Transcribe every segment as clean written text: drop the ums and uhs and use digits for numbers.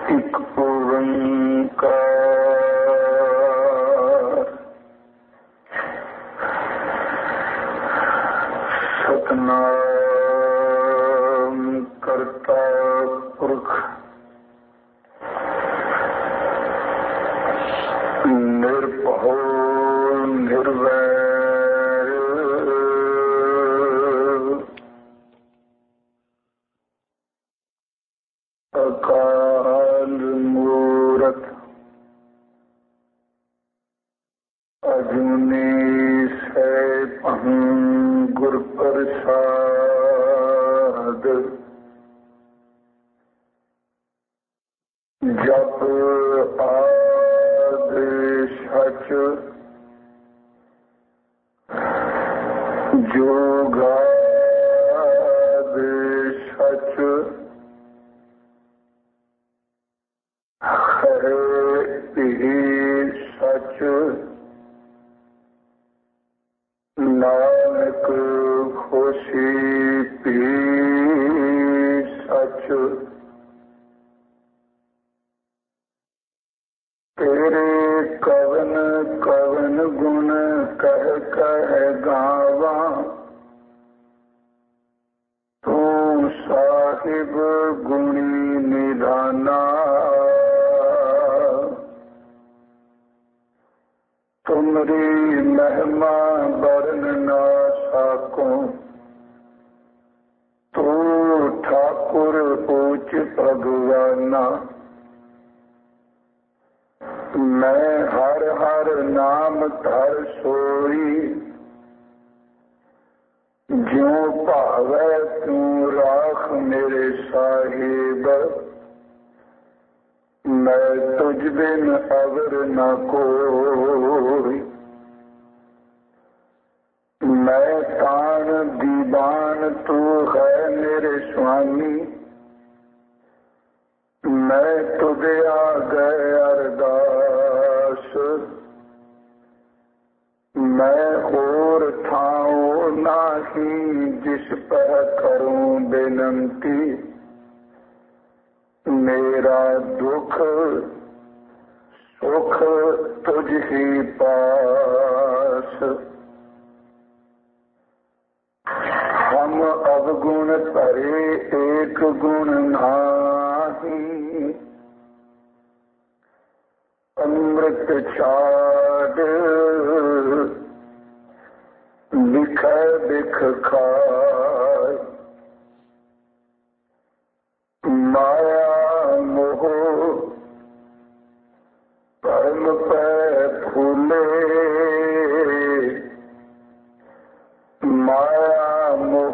एक ओंकार सतनाम करता पुरख निर्भयो निर्वैर अकाल मूरत अजूनी सैभं गुर प्रसाद जप आद सच जोगाद सच है सच नानक खुशी पी सच तेरे कवन कवन गुण कह कह गावा तू साहिब गुणी निधाना तुमरी महिमा वर्ण ना साको तू ठाकुर ऊंच भगवाना मैं हर हर नाम धर सोई ज्यों भावै त्यों राख मेरे साहिब मैं तुझ बिन अवर न कोई मैं तान दीवान तू है मेरे स्वामी मैं तुझे आ गए अरदास मैं और ठाऊं नाही जिस पर करूं बेनंती मेरा दुख सुख तुझ ही पास हम अवगुण परे एक गुण नाही अमृत छाड़ बिख बिख खाए माया मोह कर्म पे फूले माया मोह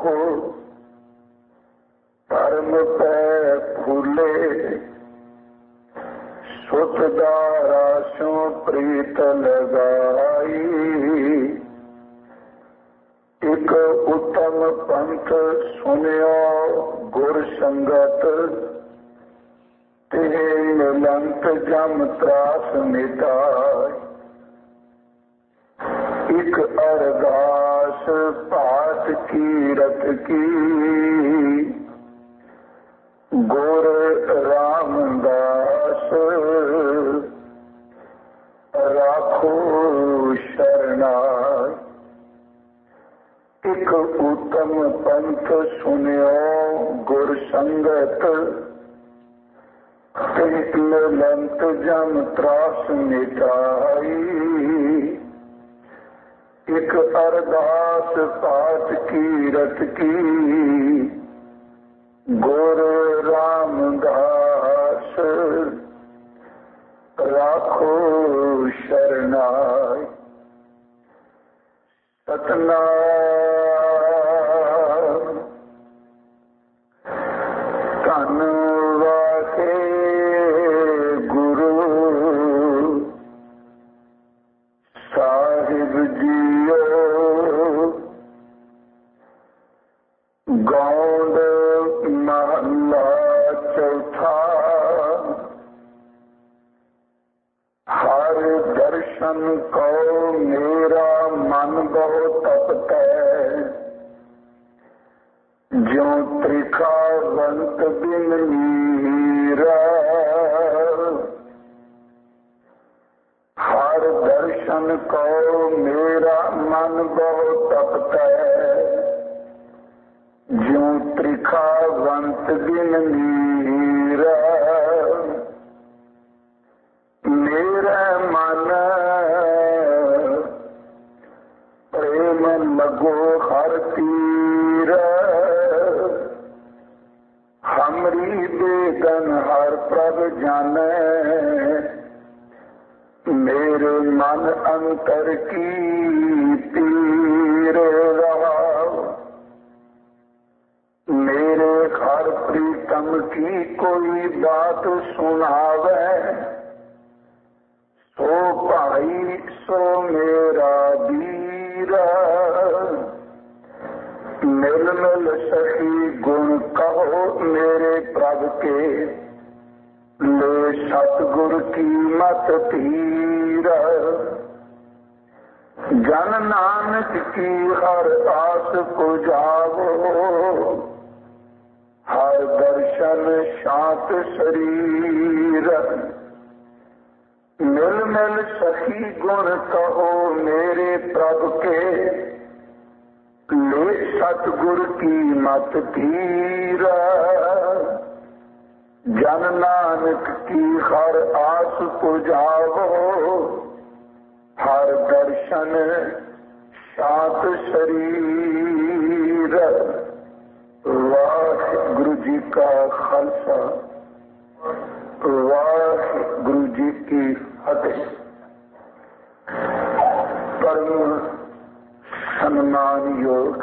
कर्म पे फूले सुत दारासों प्रीत लगाई एक उत्तम पंथ सुनियो गुर संगत ते लंत जम त्रास मिटाय एक अरदास पाठ कीरत की गुर रामदास राखो शरणाय एक उत्तम पंथ सुनियो गुर संगत लंत जम त्रास मिटाई एक अरदास पाठ कीरत की गुर रामदास राखो शरणाय सतनाम धन वाहे गुरु साहिब जियो गौंड महला चौथा हर दर्शन को मेरा मन बहुत तपता है ज्यों त्रिखावंत बिन मीरा प्रभ जाने, मेरे मन अंतर की पीर रहाव। मेरे हर प्रीतम की कोई बात सुनावे, सो भाई सो मेरा वीरा। मिल मिल सखी गुण कहो मेरे प्रभु के, ले सतगुरु की मत धीरा। जन नानक की हर आस पुजावो, हर दर्शन शांत शरीर। मिल मिल सखी गुण कहो मेरे प्रभु के, ले सतगुरु की मत धीरा। जन नानक की हर आस पुजावो, हर दर्शन शांत शरीर। वाहिगुरु जी का खालसा, वाहिगुरु जी की फतेह। परम सम्मान योग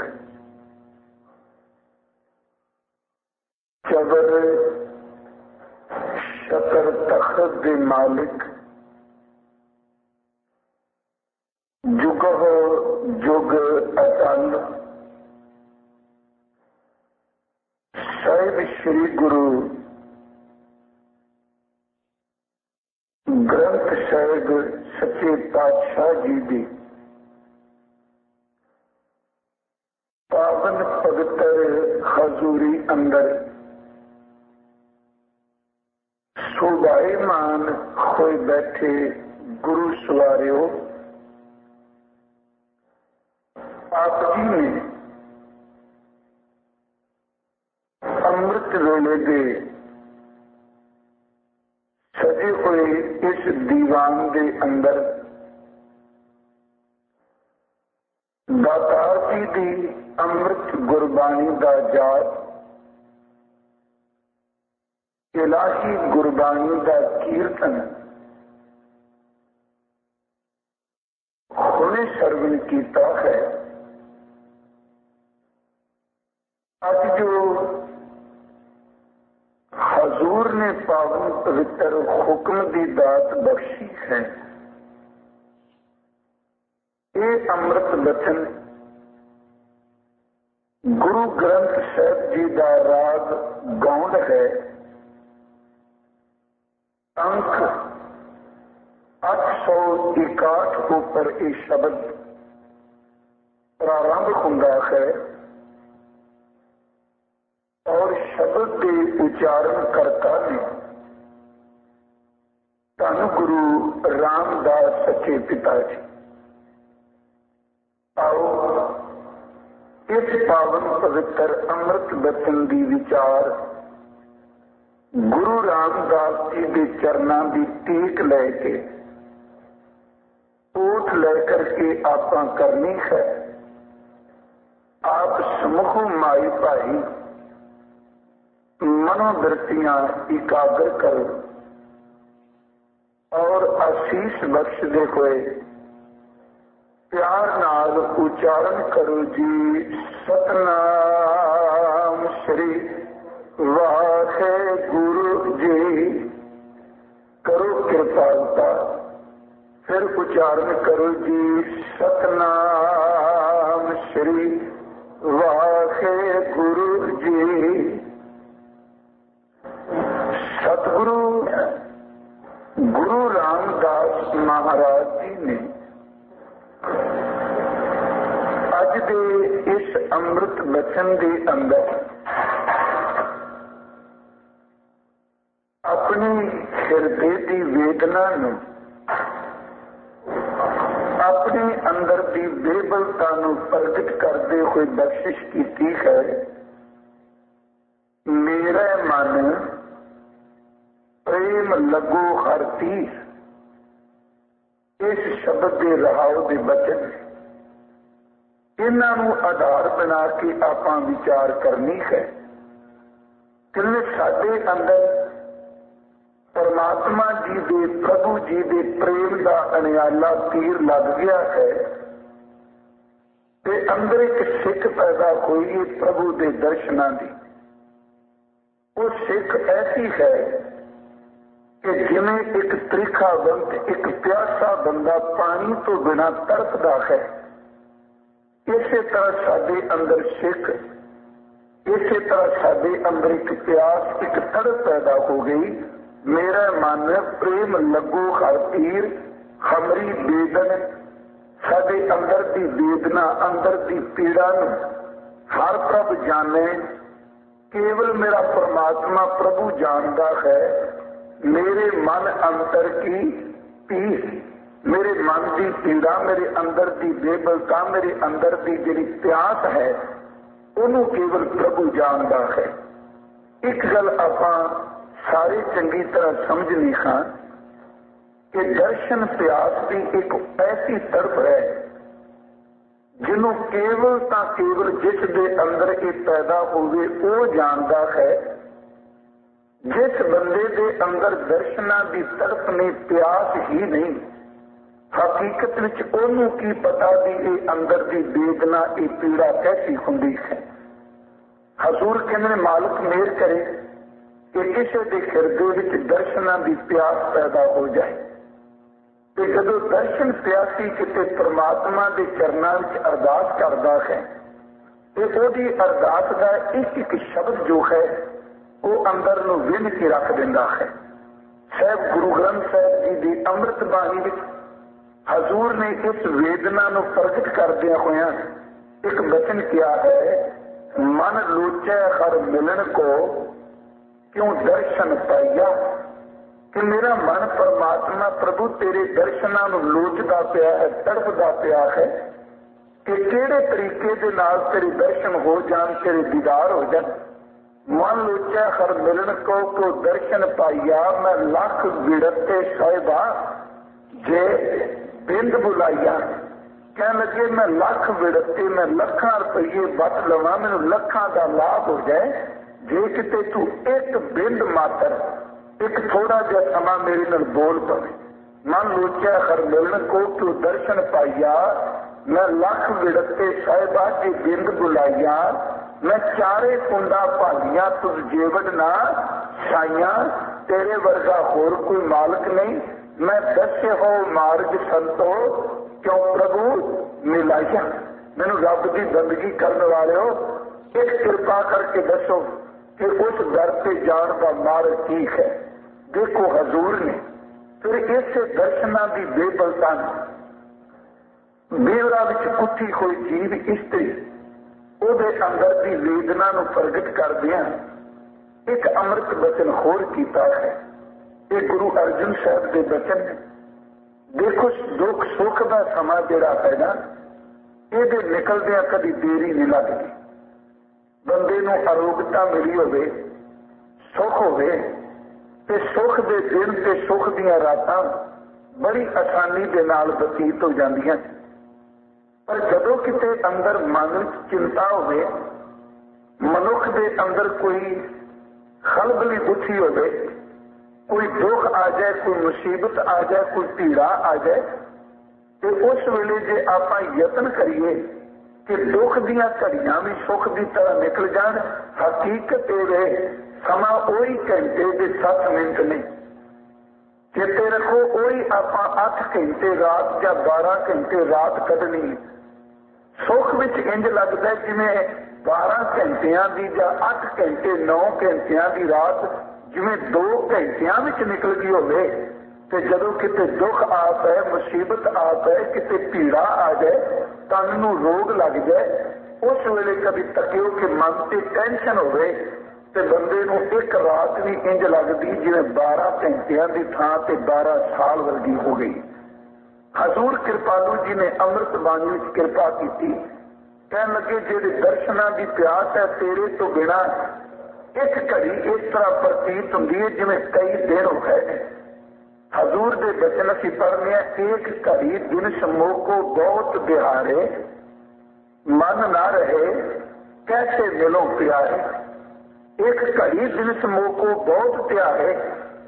चबर शतर तख्त दे मालिक, जुग हो जुग अटल, साहिब श्री गुरु ग्रंथ साहिब सच्चे पातशाह जी दी पावन पवित्र हजूरी अंदर शोभायमान होए बैठे गुरु सवारियों, आप जी ने अमृत वेले दे सजे हुए इस दीवान दे अंदर दातार जी दी अमृत गुरबाणी दा जाप, इलाही गुरबाणी दा कीर्तन हुणे सरवण कीता है। आज जो हजूर ने पावन पवित्र हुक्म की दात बख्शी है, ये अमृत वचन गुरु ग्रंथ साहिब जी का राग गौंड है। अंक 861 ऊपर ये शब्द प्रारंभ होता है और शब्द के उच्चारण करता ने धन गुरु रामदास सच्चे पिता जी। आओ इस पावन पवित्र अमृत वचन की विचार गुरु रामदास जी के चरणों की टीक लेके ओट लेकर के आप करनी है। आप समूह माई भाई मनोवृत्तियां एकाग्र करो और आशीष बख्शते हुए प्यार नाल उच्चारण करो जी, सतनाम श्री वाहिगुरु जी। करो कृपालता, फिर उच्चारण करो जी, सतनाम श्री वाहिगुरु जी। सतगुरु गुरु रामदास महाराज जी ने अज दे इस अमृत वचन के अंदर अपनी हृदय की वेदना नूं, अपने अंदर की बेबलता नूं प्रगट करते हुए बख्शिश की है। मेरा मन प्रेम लगो हर तीर, इस शब्द के रहाव के बचन इन्हों आधार बना के आप विचार करनी है। क्योंकि साडे अंदर परमात्मा जी दे प्रभु जी दे प्रेम का अनियाला तीर लग गया है ते अंदर एक सिख पैदा हुई है प्रभु के दर्शनां दी। वो सिख ऐसी है कि जिमें एक त्रिखावंत एक प्यासा बंदा पानी तो बिना तड़पदा है, इसे तरह साडे अंदर सिख, इसे तरह साडे अंदर एक प्यास एक तड़प पैदा हो गई। मेरा मन प्रेम लगो हर तीर हमरी बेदन, साडे अंदर की वेदना अंदर की पीड़ा हर प्रभ जाने, केवल मेरा परमात्मा प्रभु जानता है। मेरे मन अंतर की पीर, मेरे मन की पीड़ा, मेरे अंदर की बेबलता, मेरे अंदर की जिहड़ी प्यास है उन्होंने केवल प्रभु जानता है। एक गल आपां सारे चंगी तरह समझनी हाँ कि दर्शन प्यास की एक ऐसी तड़प है जिन्हों केवल ता केवल जिस दे अंदर ये पैदा होवे वो जानता है। जिस बंदे दे अंदर दर्शना की तड़प ने प्यास ही नहीं, हकीकत विच ओनू की पता भी ये अंदर की वेदना ये पीड़ा कैसी होंदी है। हजूर कहने मालिक मेहर करे कि किसी के हिरदे विच दर्शना की प्यास पैदा हो जाए। तो जदों दर्शन प्यासी किते परमात्मा के चरणों में अरदास करता है तो उसकी अरदास का एक एक शब्द जो है वो अंदर नूं विंध के रख दिंदा है। साहब गुरु ग्रंथ साहब जी की अमृत बाणी विच हजूर ने इस वेदना नूं प्रगट करदिया होया एक वचन किया है, मन लोचै हर मिलन को क्यों दर्शन पाइया। कि मेरा मन परमात्मा प्रभु तेरे दर्शनां नूं लोचदा पिया है, तड़पदा पिया है कि किहड़े तरीके दे नाल तेरे दर्शन हो जान, तेरे दीदार हो जान। मन लोचै हर मिलन को दर्शन पाइया, मैं लख विड़ते साहिबा जे बिंद बुलाइया। कह लगे मैं लख विड़ते, मैं लखां रुपये बट लवां, मैनूं लखां दा लाभ हो जाए जे किते तू एक बिंद मात्र एक थोड़ा जिहा समा मेरे नाल बोल पवे। मन लोचै हर मिलन को तू दर्शन पाइया, मैं लख विड़ते साहिबा जी बिंद बुलाइया। मैं चारे कुंडा भालिया तुझ जेवड़ ना छाइया, तेरे वर्गा होर कोई मालिक नहीं। मैं दस्से हो मार्ग संतो क्यों प्रभु मिलाइया। मैनू रब की बंदगी करने वाले हो एक कृपा करके दसो कि उस दर पे जान का मार्ग की है। देखो हजूर ने फिर इस दर्शना की बेबलता बेवरा विच कुत्थी कोई जीव स्त्री ਉਹਦੇ अंदर की वेदना ਨੂੰ प्रगट करदिया एक अमृत वचन होर कीता है। ये गुरु अर्जन साहब के वचन ने। देखो दुख सुख का समा जिहड़ा है ना ये निकलदिया कभी देरी नहीं लगती। बंदे नूं आरोग्यता मिली होवे, सुख होवे ते सुख दे दिन ते सुख दियां रातां बड़ी आसानी दे नाल बतीत हो जांदियां। पर जदों किते अंदर मन चिंता होवे, मनुख दे अंदर कोई खलबली उठी होवे, कोई दुख आ जाए, कोई मुसीबत आ जाए, कोई पीड़ा आ जाए तो उस वेले जे आपां यतन करिए कि दुख दियां घड़ियां भी सुख की तरह निकल जान, हकीकत ये समा वही घंटे के 7 मिनट ने। चेते रखो वही आपां 8 घंटे रात या 12 घंटे रात कढनी। सुख विच इंज लगता है जिवें 12 घंटिया की या 8 घंटे 9 घंटिया की रात जिवें 2 घंटिया विच निकल गई होवे। ते जदों किते दुख आ पाए, मुसीबत आ पाए, किते पीड़ा आ जाए, तन नूं रोग लग जाए, उस वेले कभी तकियो कि मन से टेंशन होवे ते बंदे नूं एक रात भी इंज लगदी जिवें 12 घंटिया की थां ते 12 साल वर्गी हो गई। हजूर कृपालू जी ने अमृत बाणी विच कृपा की। कहन लगे जेड़े दर्शना की प्यास है तेरे तो बिना एक घड़ी इस तरह प्रतीत होंदी है जिवें कई दिन हो गए। हजूर के बचन असीं पढ़ने एक घड़ी दिन सम्मोको बहुत बिहारे, मन ना रहे कैसे मिलो प्यारे। एक घड़ी दिन सम्मोको बहुत प्यारे,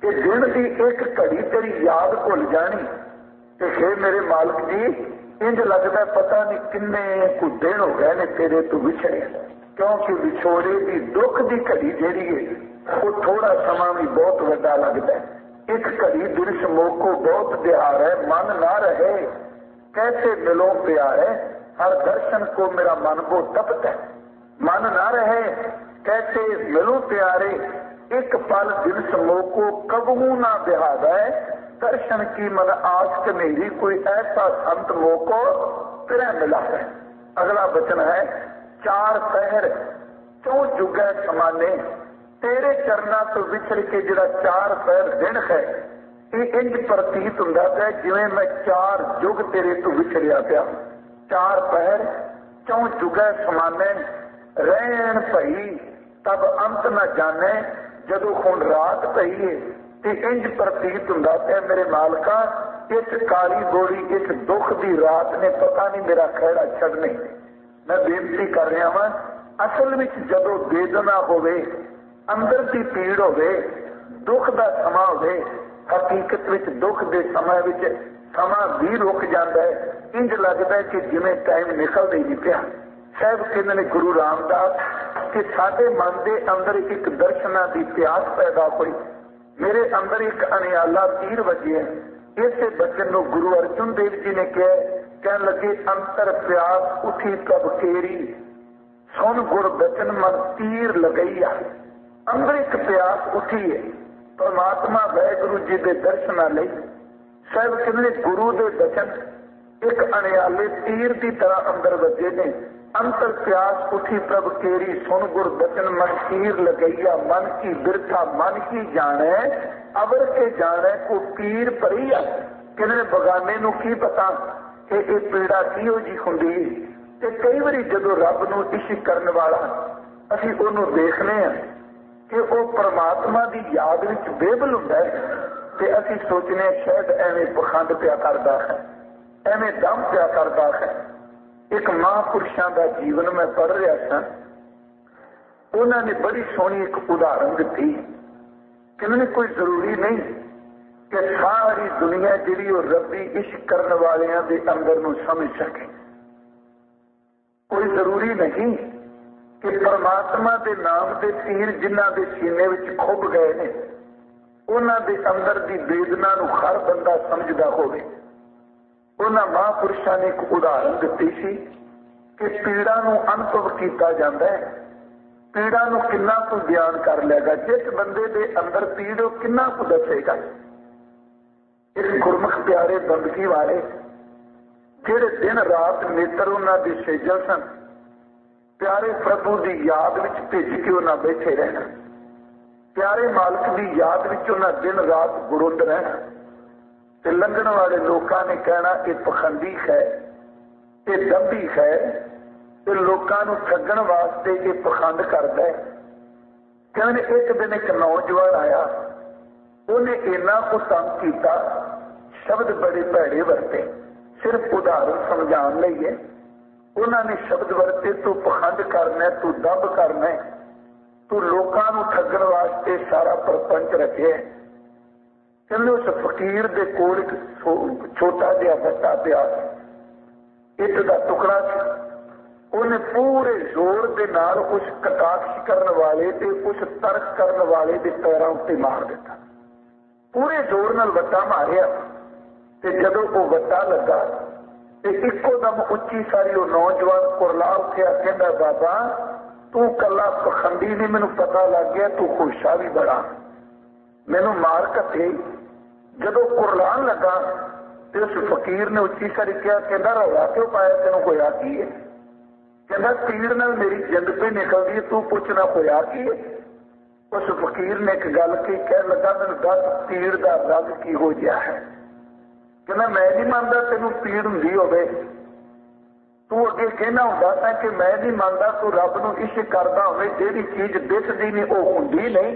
कि दिन की एक घड़ी तेरी याद भुल जानी। ते हे मेरे मालिक जी, इंज लगता पता नहीं किन्ने कुछ दिन हो गए ने तेरे तो विछड़े, क्योंकि विछोड़े की दुख की घड़ी जी है वो थोड़ा समा भी बहुत वड्डा लगता है। एक घड़ी दिल समोको बहुत दिहार है, मन ना रहे कैसे मिलो प्यार है, हर दर्शन को मेरा मन वो तपत है। मन ना रहे कैसे मिलो प्यारे, एक पल दिल समोको कबू ना बिहादा है, दर्शन की मन आस कनेरी कोई ऐसा संत मोको फिर मिला है। अगला वचन है, चार पहर चौ जुगे समाने, तेरे चरना तो विछड़ के जिहड़ा चार पहर दिन है, ये इंज प्रतीत हुंदा है जिवें मैं चार जुग तेरे तो विछड़िया पिया। चार पहर चौ जुगे समाने, रहन भई तब अंत न जाने, जदों हुण रात पई है ते इंज प्रतीत हुंदा है मेरे मालका, इस काली गोरी इस दुख की रात ने पता नहीं मेरा खैड़ा छड़ने। मैं बेनती कर रहा हां, असल विच जदों वेदना होवे, अंदर की पीड़ होवे, दुख का समा होवे, हकीकत विच दुख के समय विच समा भी रुक जाता है। इंज लगता है कि जिवें टाइम निकलदा ही नहीं पिया। साहब कहते ने गुरु रामदास कि साडे मन के अंदर एक दर्शना की प्यास पैदा हुई, मेरे अंदर एक अनियाला तीर वजे। इस बचन को गुरु अर्जुन देव जी ने कह लगे, अंतर प्यास उठी कब केरी, सुन गुर बचन मन तीर लगई आ। अंदर एक प्यास उठी है परमात्मा वाहिगुरु जी के दर्शना लई। साहब कहते गुरु के बचन एक अनियाले तीर की तरह अंदर वजे ने। अंतर प्यास उठी प्रभ केरी, सुन गुर बचन मन तीर लगैया, मन की बिरथा मन की जाने, अवर के जाने को पीर भरी आ। कहने बगाने नूं की पता कि ये पीड़ा किहो जी हुंदी है। ते कई बारी जदों रब नूं इश्क करन वाला असीं उहनूं देखने हैं कि वो परमात्मा की याद विच बेबल हुंदा है, ते असीं सोचने शायद एवें पखंड पिया करदा है, एवें दम पिया करदा है। एक महापुरुषों का जीवन मैं पढ़ रहा था, उन्होंने बड़ी सोहनी एक उदाहरण दी। कहने कोई जरूरी नहीं कि सारी दुनिया जिहड़ी वो रब्बी इश्क करने वालियां दे अंदर नूं समझ सके। कोई जरूरी नहीं कि परमात्मा के नाम के तीर जिन्हां दे सीने विच खुभ गए ने, उन्हां दे अंदर की वेदना नूं हर बंदा समझदा होवे। उन्होंने महापुरुषों ने एक उदाहरण दी सी कि पीड़ा नूं अनुभव किया जाता है, पीड़ा नूं किन्ना कु बयान कर लेगा, जिस बंदे दे अंदर पीड़ हो किन्ना कु दसेगा। इस गुरमुख प्यारे बंदगी वाले जेड़े दिन रात नेत्र उन्होंने सेजल सन, प्यारे प्रभु की याद विच भिज के उन्हें बैठे रहना, प्यारे मालिक की याद विच उन्हें दिन रात गुरुंद रहना। ते लंघण वाले लोगों ने कहना ये पखंडी है, ये दंभी है, ये लोगों को ठगण वास्ते ये पखंड करता है। कहने एक दिन एक नौजवान आया, उन्हें इन्ना को तंग किया, शब्द बड़े भैड़े वरते, सिर्फ उदाहरण समझाने लई है। उन्होंने शब्द वरते तू पखंड करना, तू दंभ करना, तू लोगों को ठगण वास्ते सारा प्रपंच रखे। कहने उस फकीर के कोल एक छोटा जिहा बट्टा पिया, इट का टुकड़ा सी। उन्हें पूरे जोर के नाल उस कटाक्ष करने वाले ते उस तर्क करने वाले के पैरों उत्ते मार दिता। पूरे जोर नाल वट्टा मारिया ते जदों वो वट्टा लगा ते इक्को दम उच्ची सारी वो नौजवान कुरला उठिया, कहंदा बाबा तू कला पखंडी नहीं, मैनू पता लग गया तू खुशा भी बड़ा, मैनू मार कट्टे। जदों कुरलान लगा तो उस फकीर ने उच्ची सारी कहा, कहंदा रौला क्यों पाया, तेनू होया की है? कहंदा पीड़ नाल मेरी जिंद पे निकलदी है, तू पुछना होया की है? उस फकीर ने एक गल की, कह लगा मैनू दस पीड़ का रब की हो गया है। कहना मैं नहीं मानता तेनू पीड़ हुंदी होवे, तू अगे कहना हुंदा था कि मैं नहीं मानता तू रब नूं इश्क करदा होवे, जिहड़ी चीज दिसदी नहीं वो हुंदी नहीं,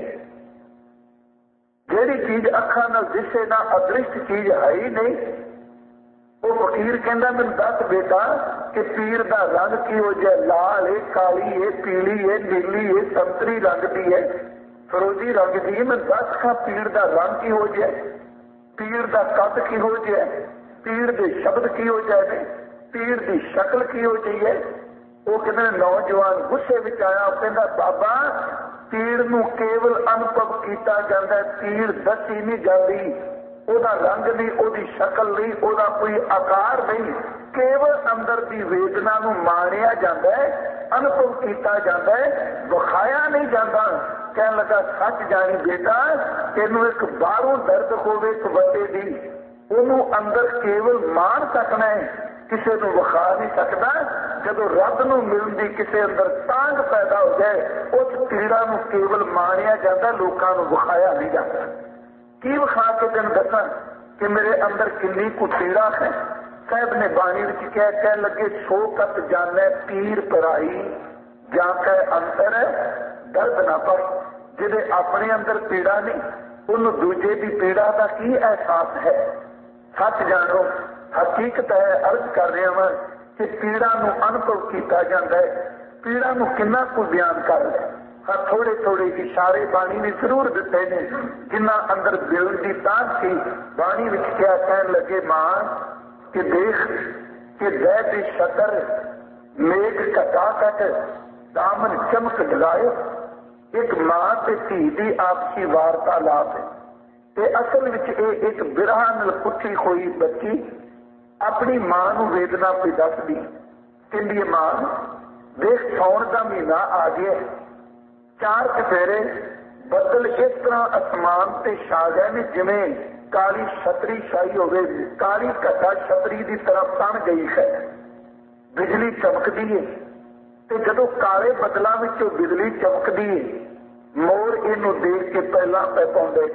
जिहड़ी चीज अखां नाल दिसे ना अदृश्ट चीज है ही नहीं। वो फकीर कहंदा मैनूं दस बेटा कि पीड़ का रंग की हो जाए, लाल है, काली है, पीली है, नीली है, संतरी रंग की है। फिरोजी रंग दी मैं दस खां पीड़ का रंग की हो जाए, पीड़ का कद की हो जाए, पीड़ के शब्द की हो जाए, पीड़ की शक्ल की हो जाइए। वो कहते नौजवान गुस्से में आया, कहता बाबा पीड़ नूं केवल अनुभव किया जाता है, पीड़ दसी नहीं जाती, ਉਹਦਾ रंग नहीं, ਉਹਦੀ शक्ल नहीं, ਉਹਦਾ कोई आकार नहीं, केवल अंदर की वेदना नूं माणिया जाता है, अनुभव किया जाता है, विखाया नहीं जाता। कहने लगा सच जानी बेटा, तेनों एक बाहरों दर्द होवे एक वड्डे दी, ਉਹਨੂੰ अंदर केवल मान सकना है, किसी को विखा नहीं सकता। जदों रब नूं मिलण दी किसी अंदर तांग पैदा हो जाए, उस पीड़ा नूं केवल माणिया जाता, लोकां नूं विखाया नहीं जाता। की विखा के तेन दसा कि मेरे अंदर किन्नी कु पीड़ा है। साहब ने बाणी विच कह लगे सो कत जाने पीर पराई, जाके अंतर दर्द ना पाई। जिहदे अपने अंदर पीड़ा नहीं, उन्होंने दूजे की पीड़ा का की एहसास है। सच जानो हकीकत है, अर्ज कर रहा वा कि पीड़ा नूं अनुभव किया जाता है, पीड़ा नूं किन्ना कु बयान कर ले। हाँ थोड़े थोड़े इशारे बाणी ने जरूर दिते ने, जिन्ना अंदर दिल की ताक सी। बाणी विच क्या कहन लगे मां कि देख कि दै दी शतर मेघ घटा कट दामन चमक डलाए। एक मां ते धी दी आपसी वार्तालाप है, ते असल विच ये एक बिरहा नाल पुठी होई बच्ची अपनी मां नूं वेदना पे दसदी। कहंदी मां देख सौण दा महीना आ गया, चार चफेरे बदल इस तरह आसमान से छा गए ने जिवें काली छतरी छाई होवे, काली घटा छतरी की तरफ तन गई है, बिजली चमकती है। ते जदों काले बदलों में बिजली चमकती है, मोर इनू देख के पहला पै पाउंदे,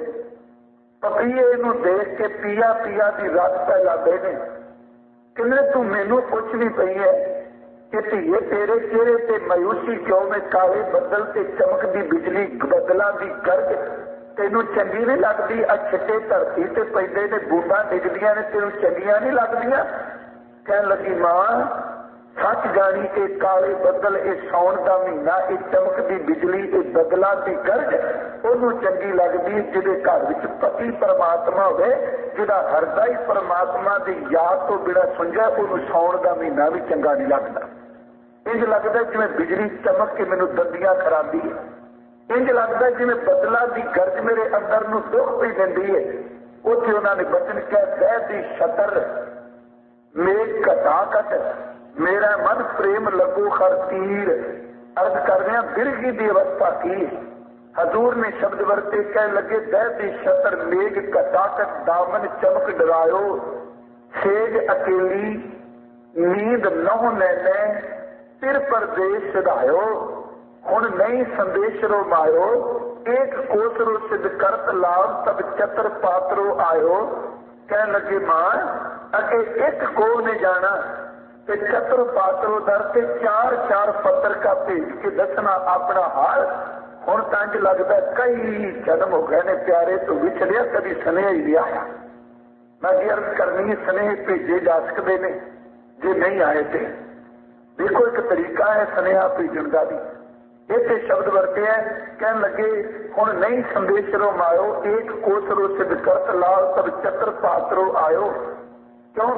पपीए इनू देख के पिया पिया की रत पै लाते ने। किन्ने तू मैनू पुछनी पई है कि धीए तेरे चेहरे ते मायूसी क्यों में, काले बदल ते चमकदी बिजली बदलों की गर्ज तेनू चंगी नहीं लगती? आ छिट्टे धरती से पैदे ने बूंदा डिगदियां ने, तेनू चंगियां नहीं लगदियां? कह लगी मां सच जानी ये काले बदल, ये सौण का महीना, ये चमकदी बिजली, ये बदलों की गर्ज ओनू चंगी लगती जिहदे घर विच पति परमात्मा होवे, जिहदा हरदा ही परमात्मा की याद तो बिना सुंझा, ओनू सौण का महीना भी चंगा नहीं लगता। इंज लगता जिवें बिजली चमक के मैनू दंदियां करांदी है, इंज लगता जिवें बदलों की गर्ज मेरे अंदर नूं दुख भी दिंदी है। उत्थे उन्होंने बचन कहा दै दी छतर मेघ घटा कट मेरा मन प्रेम लगो हर तीर। अर्ज कर रहे हैं बिरगी की अवस्था की। हजूर ने शब्द वरते कह लगे दै दी छतर मेघ घटा कट दामन चमक डरायो, सेज अकेली नींद नौ नैने फिर परदेश सिधायो। हुण नहीं संदेश रो मायो, एक कोसरो सिद्ध करत लाभ तब चतर पात्रो आयो। कह लगे मां अगे एक को ने जाना ते चतर पात्रो दर से चार चार पत्र का भेज के दसना अपना हाल। हुण तंज लगता कई जन्म हो गए ने प्यारे तो विछड़िया, कभी स्नेह ही नहीं आया। मैं जी अर्ज करनी स्नेह भेजे जा सकते ने, जे नहीं आए थे देखो एक तरीका है स्नेहा भेजन का भी। इतने शब्द वरते हैं कह लगे हुण नहीं संदेश रो मायो, एक कोसरो सिद्ध करत लाल तब चतर पात्रो आयो। क्यों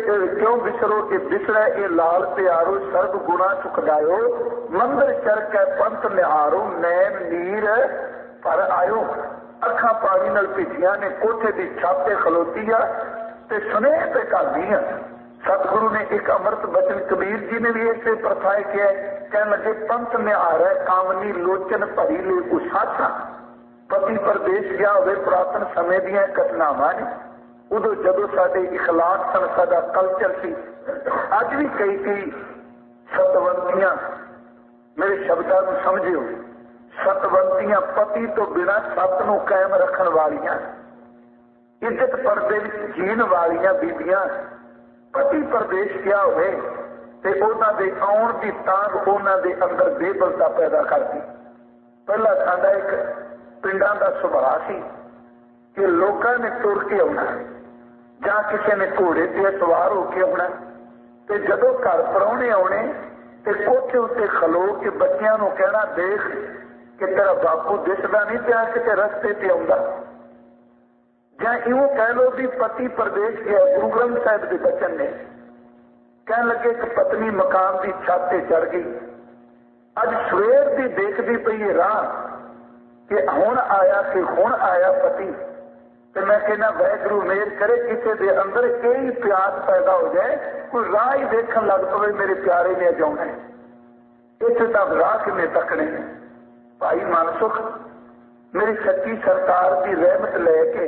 बिसरो ये बिसरै ये लाल प्यारो, सर्व गुणा चुकदायो। मंदिर चर कै पंथ निहारो, नैन नीर पर आयो। अखा पानी नाल भिजिया ने, कोठे की छाते खलोती आ ते स्नेह पे करदी आ। सतगुरु ने एक अमृत बचन, कबीर जी ने भी ऐसे प्रथाए किया। कह लगे पंथ निहार कामनी लोचन भरी ले उसासा। पति परदेश गया हुए पुरातन समय दियां घटनावां ने, उदों जदों साडे इखलाक सन, साडा कल्चर सी। अज भी कई सतवंतियां, मेरे शब्दां नूं समझियो, सतवंतियां पति तो बिना सत नूं कायम रखण वालियां, इज्जत पर्दे विच जीण वालियां बीबियां, पति परदेश गया हुए ते उन्हां दे आउण दी तांग उन्हां दे अंदर बेबलता पैदा करती। पहला साडा एक पिंडां दा सुभाਅ सी कि लोकां ने तुर के आउणा जां किसी ने घोड़े ते सवार होके आउणा, ते जदों घर परौणे आउणे ते कोठे उत्ते खलो के बच्चियां नूं कहना देख कि तेरा बापू दिसदा नहीं पिया किते रस्ते ते आउंदा। जां इउं कह लो भी पति परदेश गया। गुरु ग्रंथ साहिब के बचन ने कह लगे कि पत्नी मकान की छत ते चढ़ गई। अज सवेर की देखती पई है राह कि हुण आया पति। तो मैं कहना वाहिगुरू मेहर करे किसी के अंदर यही प्यास पैदा हो जाए, कोई राह ही देखन लग पवे मेरे प्यारे ने जाना है, इत्थे तक राह किवें तकने। भाई मनसुख मेरी सच्ची सरकार की रहमत लैके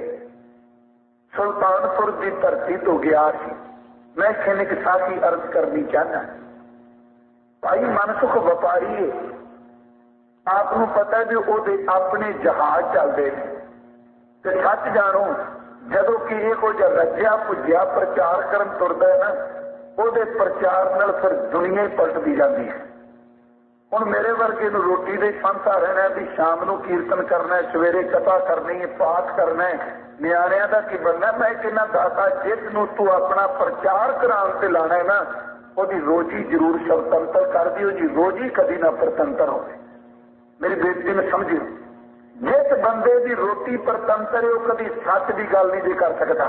सुल्तानपुर की धरती तो गया सी। मैं खनिक साखी अर्ज करनी चाहना। भाई मनसुख व्यापारी है, आपनू पता भी वो अपने जहाज चलते हैं। ते सच जानो जदों कि इहो जिहा रज्जिया पुज्जिया प्रचार करन तुरदा है ना, ਉਹਦੇ प्रचार नाल फिर दुनिया ही पलटदी जाती है। हुण मेरे वर्गे नूं रोटी दे फंसा रहना भी शाम नूं कीर्तन करना है, सवेरे कथा करनी है, पाठ करना है, निआणिਆਂ ਦਾ की बनना। मैं कहना दाता जिस नूं तू अपना प्रचार कराउण ते लाना है ना, ਉਹਦੀ रोजी जरूर स्वतंत्र कर दिओ जी, रोजी कदी ना परतंत्र होवे। मेरी बेनती में समझिओ, जिस बंदे की रोटी परतंत्र है वह कभी सच की गल नहीं कर सकता।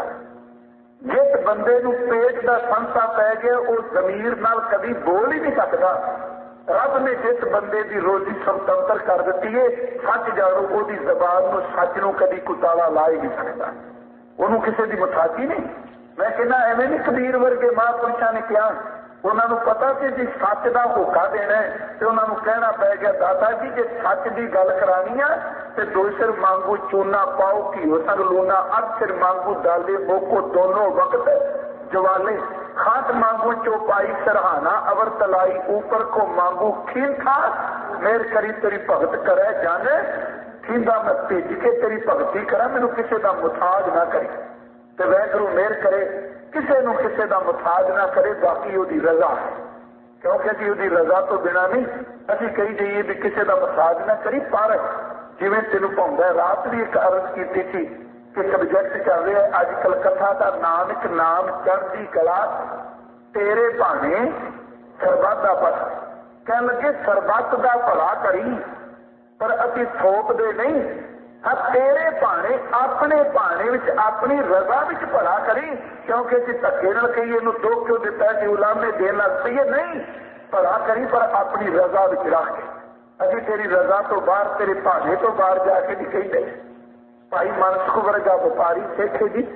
जिस बंदे नूं पेट का फंसा पै गया वो जमीर नाल कभी बोल ही नहीं सकता। रब ने जिस बंदे की रोजी स्वतंत्र कर दी है, सच जानो उसकी जबान नूं सच नूं कभी कुताला ला ही नहीं सकता। उन्होंने किसी की मुथाजी नहीं। मैं कहना एवं नहीं कबीर वर्गे महापुरुषों ने कहा, उन्होंने पता कि जी सच का होका देना है, तो उन्होंने कहना पै गया दादा जी जे सच की गल करानी है तो 2 सिर मांगू चूना पाओ घीओ संग लूना, 8 सिर मांगू दाले मोको दोनों वक्त जवाले, खाट मांगू चौपाई सरहाना अवर तलाई, ऊपर को मांगू खीन था मेर करी तेरी भगत करे जाने, खींदा मैं भेज के तेरी भगती करा, मैनू किसी का मुथाज ना करे। तो वाहिगुरू मेहर करे किसी नूं किसी का मुथाज ना करे, बाकी उसकी रजा है। क्योंकि अभी उसकी रजा तो बिना नहीं असी कही जाइए भी किसी का मुथाज ना करी। पर जिवें तेनू भाउंदा है, रात भी एक अर्ज की थी कि सबजैक्ट चल रहा है अजकल कथा का नानक नाम चढ़दी कला तेरे भाने सरबत का भला। कह लगे सरबत का भला करी पर असी थोप दे नहीं, हाँ तेरे भाने अपने भाने विच अपनी रजा विच भला करी। क्योंकि असीं धक्के नाल कहीए इहनूं दुख क्यों दिता जी उलामे देण लग पईए, नहीं भला करी पर अपनी रजा विच रख के। असीं तेरी रजा तो बाहर तेरे भाने तो बाहर जाके नहीं कहींदे। भाई मनसुख वर्गा व्यापारी सिख है जी,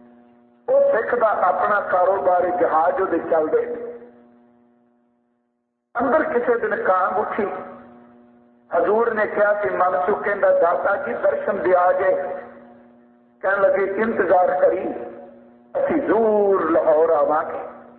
वो सिख का अपना कारोबार जहाज उहदे चलदे। अंदर किसी दिन कांग उठी, हजूर ने कहा कि मनसुख कहता दाता जी दर्शन दिया जाए। कह लगे इंतजार करी असी जरूर लाहौर आवांगे।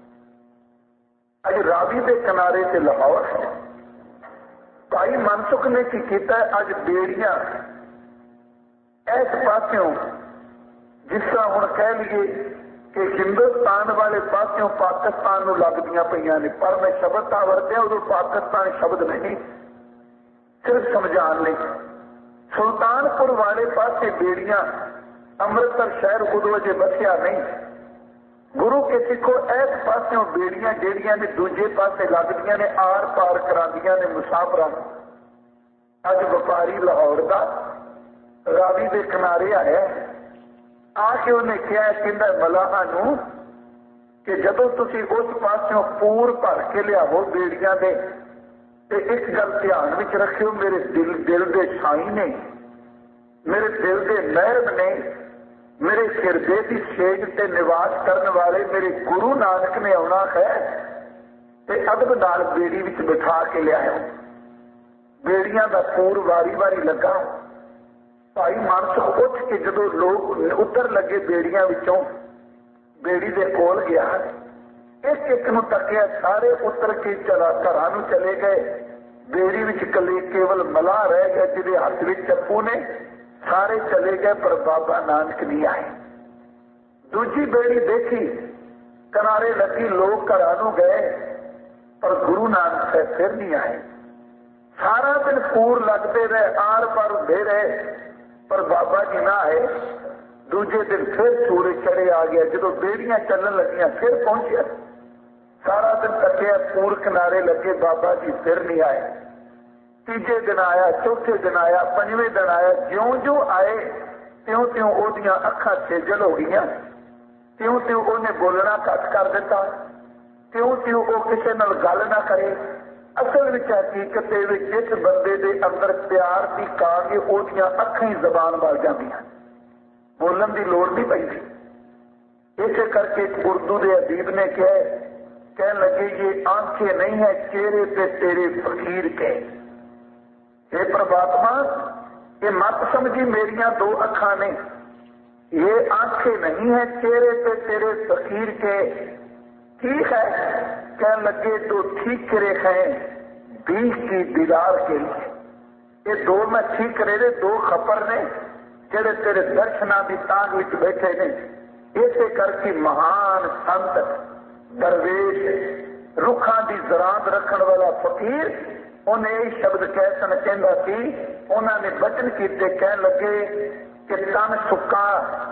अज रावी के किनारे से लाहौर है। भाई मनसुख ने की किया, अज बेड़ियां इस पासों जिस तरह हुण कह लीए कि हिंदुस्तान वाले पासों पाकिस्तान नूं लगदियां पईयां ने, पर मैं शब्द तां वरतिया उदों पाकिस्तान शब्द नहीं, सिर्फ समझाने लई। सुल्तानपुर वाले पासे बेड़ियां, अमृतसर शहर उदों अजे बसिया नहीं। गुरु के सिखो इस पासों बेड़ियां जेड़ियां ने दूजे पासे लगदियां ने, आर पार करांदियां ने मुसाफरां। अज व्यापारी लाहौर का रावी के किनारे आया, आके उन्हें कहा कहंदा मलाहां नूं कि जदों तुसीं उस पासों पूर भर के लियावो बेड़ियां दे, ते एक गल ध्यान विच रखियो, मेरे दिल के साई ने, मेरे दिल के महरब ने, मेरे हिरदे की सेज ते निवास करने वाले मेरे गुरु नानक ने आउणा है, ते अदब नाल बेड़ी विच बिठा के लियाओ। बेड़ियां दा पूर वारी वारी लगा। भाई मनसुख उठ के जदों लोग उतर लगे बेड़ियां विचों, बेड़ी दे कोल गया, एक एक नूं तकिया, सारे उतर के चला घरां नूं चले गए। बेड़ी विच कले केवल मलाह रह गया जिहदे हत्थ विच चप्पू ने, सारे चले गए पर बाबा नानक नहीं आए। दूजी बेड़ी देखी किनारे लगी, लोग घरां नूं गए पर गुरु नानक साहब फिर नहीं आए। सारा दिन पूर लगते रहे, आर पार होंदे रहे पर बाबा जी ना आए। दूजे दिन फिर सूरज चढ़े आ गया, जो बेड़ियां चलन लगियां फिर पहुंचे। सारा दिन तकिया, पूर किनारे लगे, बाबा जी फिर नहीं आए। तीजे दिन आया, चौथे दिन आया, पंजवें दिन आया। ज्यों ज्यों आए त्यों त्यों ओदियां अखां सेजल हो गईयां, त्यों त्यों उन्हें बोलना घट कर दिता, त्यों त्यों वो किसी नाल गल ना करे। असल विच हकीकत जिस बंदे दे अंदर प्यार की कांगे ओदियां अखां ही जबान बन जांदियां, बोलन की लोड़ नहीं पैंदी। इसे करके एक उर्दू के अदीब ने कहने लगे ये आंखें नहीं है चेहरे पे तेरे फकीर के। हे परमात्मा, ये मत समझी मेरिया दो अखां ने, ये आंखें नहीं है चेहरे पे तेरे फकीर के। ठीक है, कहने लगे तो ठीक करे हैं बीच की दीदार के लिए। ये दो मैं ठीक करे दे दो खपर ने जेड़े तेरे दर्शना की तांग विच बैठे ने। इसे करके महान संत दरवेश रुखा की जरांत रखन वाला फकीर उन्हें यही शब्द कहना कहता सी। उन्होंने वचन किए, कह लगे कि तन सुक्का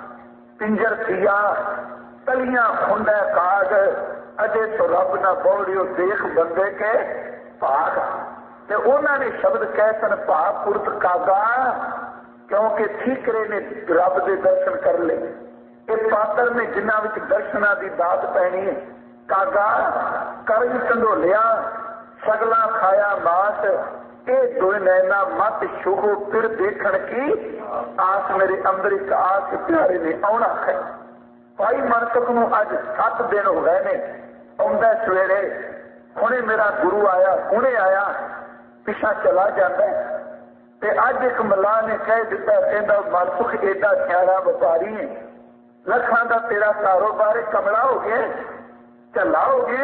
पिंजर सिया तलियां खुंडा काग अजे तो रब ना बौड़ियो देख बंदे के भाग। ते उन्होंने शब्द कहसन भाग पुरत कागा, क्योंकि ठीकरे ने रब के दर्शन कर ले। इस पात्र ने जिन्हों में दर्शना की दात पैनी है। कागा करज संडोलिया सगला खाया मास, ये दो नैना मत शुगो फिर देखण की आस। मेरे अंदर एक आस प्यारे ने आना है। भाई मनसुख नूं अज 7 दिन हो गए ने, आउंदा सवेरे हुणे मेरा गुरु आया, हुणे आया, पिछा चला जाता है। ते अज एक मलाह ने कह दिता, कहता मनसुख एडा सियाणा व्यापारी है, लखां दा तेरा कारोबार है, कमला हो गया, झल्ला हो गया।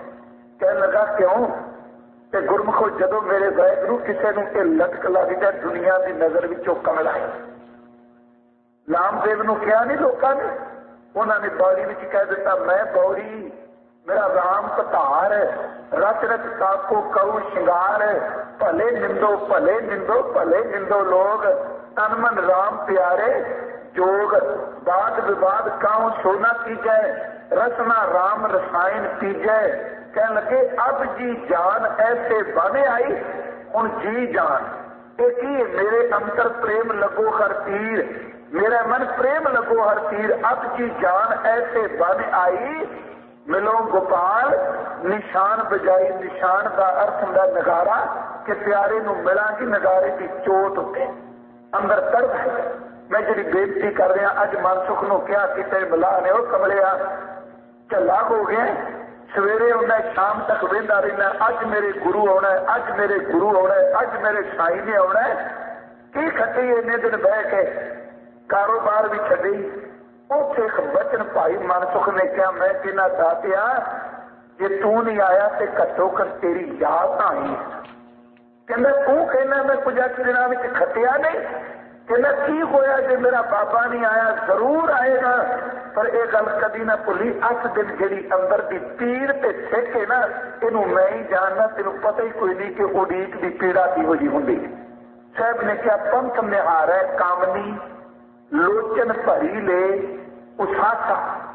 कह लगा क्यों? ते गुरमुखो जदों मेरे वाहिगुरू किसी नूं ते लटक लग जाए दुनिया की नजर विचों कमला है। नामदेव नूं कहा नहीं लोगों ने, उन्होंने बौरी विच कह दिता मैं बौरी, मेरा राम कतार, रच रच काको कऊ शिंगार, भले निंदो भले निंदो भले निंदो लोग, तन मन राम प्यारे जोग, वाद विवाद काऊ सोना कीजै, रसना राम रसायन पीजै। कह लगे अब जी जान ऐसे बने आई, हुण जी जान एक ही मेरे अंतर प्रेम लगो हर तीर, मेरा मन प्रेम लगो हर तीर, अब जी जान ऐसे बन आई, मिलो गोपाल निशान बजाई। निशान का अर्थ हुंदा नगारा, कि प्यारे नूं मिलांगी नगारे की चोट उत्ते अंदर तड़प है। मैं जी बेनती कर रहा अज मनसुख नूं क्या किते मिला ने, वो कमलिया झल्ला हो गया, सवेरे आना शाम तक वेंदा रहना, अज मेरे गुरु आना है, अज मेरे गुरु आना है, अज मेरे साई ने आना है। की खटी इन्ने दिन बह के कारोबार भी छड़ी। उसे एक वचन भाई मनसुख ने कहा, मैं कहना दातिया जे तू नहीं आया तो घट्टो घट तेरी याद आई। कहना तू कहना मैं कुछ 8 दिनों में खटिया नहीं। कहना की होया जे मेरा बाबा नहीं आया? जरूर आएगा, पर यह गल कदी ना भुली, 8 दिन जी अंदर की पीड़ ते सिक है ना, इनू मैं ही जानना, तेन पता ही कोई नहीं कि उड़ीक की पीड़ा किहो जी होंदी। साहब ने कहा पंथ निहार है कामनी लोचन भरी ले उसासा।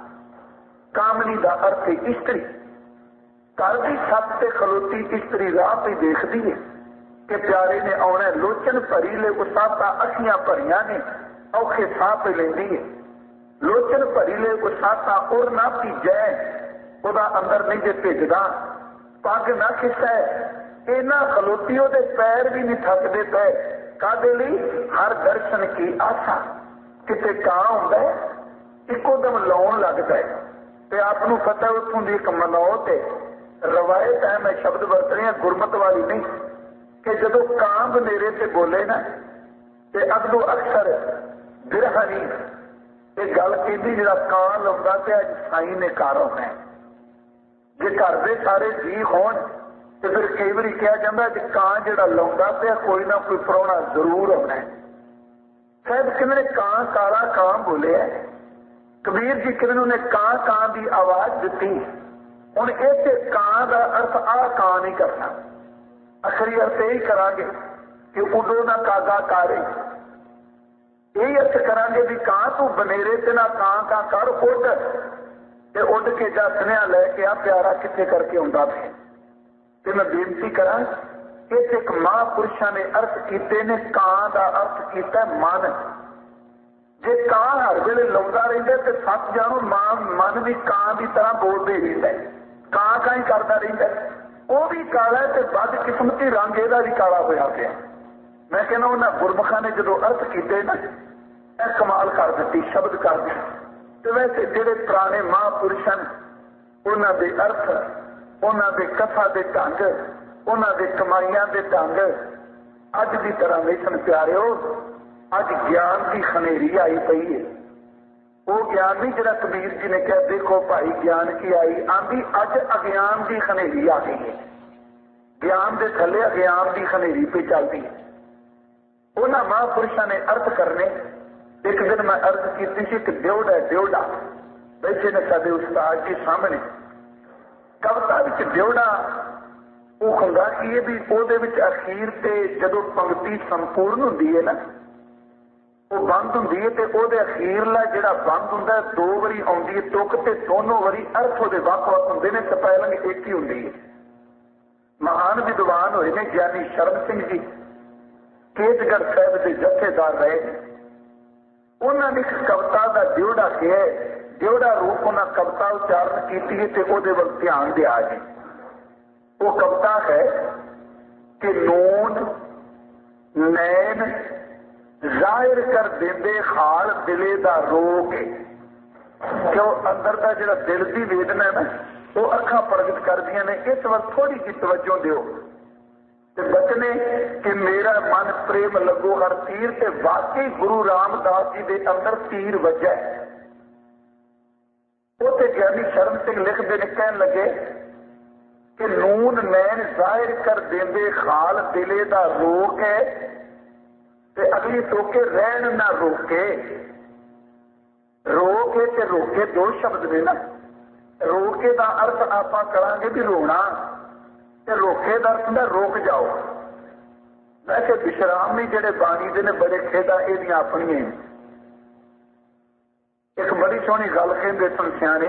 कामनी का अर्थ है इस्त्री, घर की छत से खलोती इस्त्री राह पे देखती है कि प्यारे ने आना। लोचन भरी ले उसासा, अखियां भरिया ने औखे साह पे लेंदी है। लोचन भरी ले उसासा उर ना भीजै, ओदा अंदर नहीं जे भिजदा। पग ना खिसै, इना खलोती ओदे पैर भी नहीं थकदे पे। कादे लई? हर दर्शन की आशा। किते कां हुंदा है इको दम लाउण लगदा है, ते आपनूं पता उत्थों दी एक मनौत है, रवायत है, मैं शब्द वरत रही गुरमत वाली नहीं, कि जदों कां बनेरे ते बोले ना ते अगलों अक्सर बिरहानी ये गल कहती जिहड़ा कां लाउंदा ते अज साई ने घर आउणा है। जे घर दे सारे जी होण ते फिर कई बारी कहा जाता कि कां जिहड़ा लाउंदा पिया कोई ना कोई प्राहुणा जरूर आउणा है। शायद किन्ने कां काला कां बोलिया, कबीर जी किन्ने ने कां कां की आवाज दी। हुण इसे कां का अर्थ आ कां नहीं करना, आखिरी अर्थ यही करांगे कि उडो ना कागा कारे। यही अर्थ करांगे भी कां तू बनेरे ते ना कां कां कर, उड ते उड के जा सुनिया लैके आ प्यारा कितने करके आउंदा पे। ते मैं बेनती करा इस एक महापुरुषों ने अर्थ किए ने कां का अर्थ किया मन। जे कां हर वेले लाउंदा रहिंदा ते सच जानो मन भी कां की तरह बोलते रहिंदा है, कां कां ही करता रहिंदा है। वो भी काला है, बदकिस्मती रंग ਇਹਦਾ भी काला होया पिया। मैं कहना उन्होंने गुरमुखा ने जो अर्थ किए ना कमाल कर दी, शब्द कर दी। तो वैसे ਜਿਹੜੇ पुराने महापुरुषों उन्होंने अर्थ, उन्होंने कथा के ढंग, उन्होंने कमाइयां के ढंग अज की तरह नहीं सन प्यारे। अज ज्ञान की खनेरी आई पई है। वो ज्ञान नहीं जिहड़ा कबीर जी ने कहा देखो भाई ज्ञान की आई आंदी, अज अज्ञान की खनेरी आ गई है। ज्ञान के थले अज्ञान की खनेरी पे चलती है। उन्होंने महापुरुषों ने अर्थ करने। एक दिन मैं अर्थ की थी कि ड्योढ़ है, ड्योढ़ा बैठे ने साडे उस्ताद जी सामने। कविता विच ड्योढ़ा वो हुंदा कि ये भी ਉਹਦੇ ਵਿੱਚ अखीर ते जदों पंक्ति संपूर्ण हुंदी है ना, वो बंद हुंदी है, ते ਉਹਦੇ अखीरला जिहड़ा बंद हुंदा दो वारी आउंदी है तुक, ते दोनों वारी अर्थ ਉਹਦੇ ਵੱਖ-ਵੱਖ ਹੁੰਦੇ ने, स्पैलिंग एक ही हुंदी है। महान विद्वान होए ने ज्ञानी शरण सिंह जी, केतगढ़ साहिब के जथेदार रहे। उन्होंने एक कविता का ड्योढ़ा किया, ड्योढ़ा रूप उन्हें कविता उच्चारण की है, तो ਉਹਦੇ ਵੱਲ ध्यान दिया जी। वो कविता है कि नून नैन जाहिर कर देंदे खाल दिले दा रोक, क्यों अंदर का जो दिल की वेदना है ना वो अखा प्रगट कर दिया ने। इस वक्त थोड़ी जी तवज्जो दिओ ते बचने कि मेरा मन प्रेम लगो हर तीर, ते वाकई गुरु रामदास जी के अंदर तीर वजा है। वो ते ज्ञानी शरण सिंह लिखते ने, कहन लगे कि नून नैन जाहिर कर देंदे खाल दिले दा रोक है, ते अगली टोके रहन ना रोके। रोके ते रोके दो शब्द ने ना। रोके का अर्थ आप करांगे भी रोना, ते रोके का अर्थ ना रोक जाओ। वैसे विश्राम भी जेडे बाणी दे ने बड़े खेदा एदियां अपनियां। एक बड़ी सोहनी गल कहंदे सन सियाणे,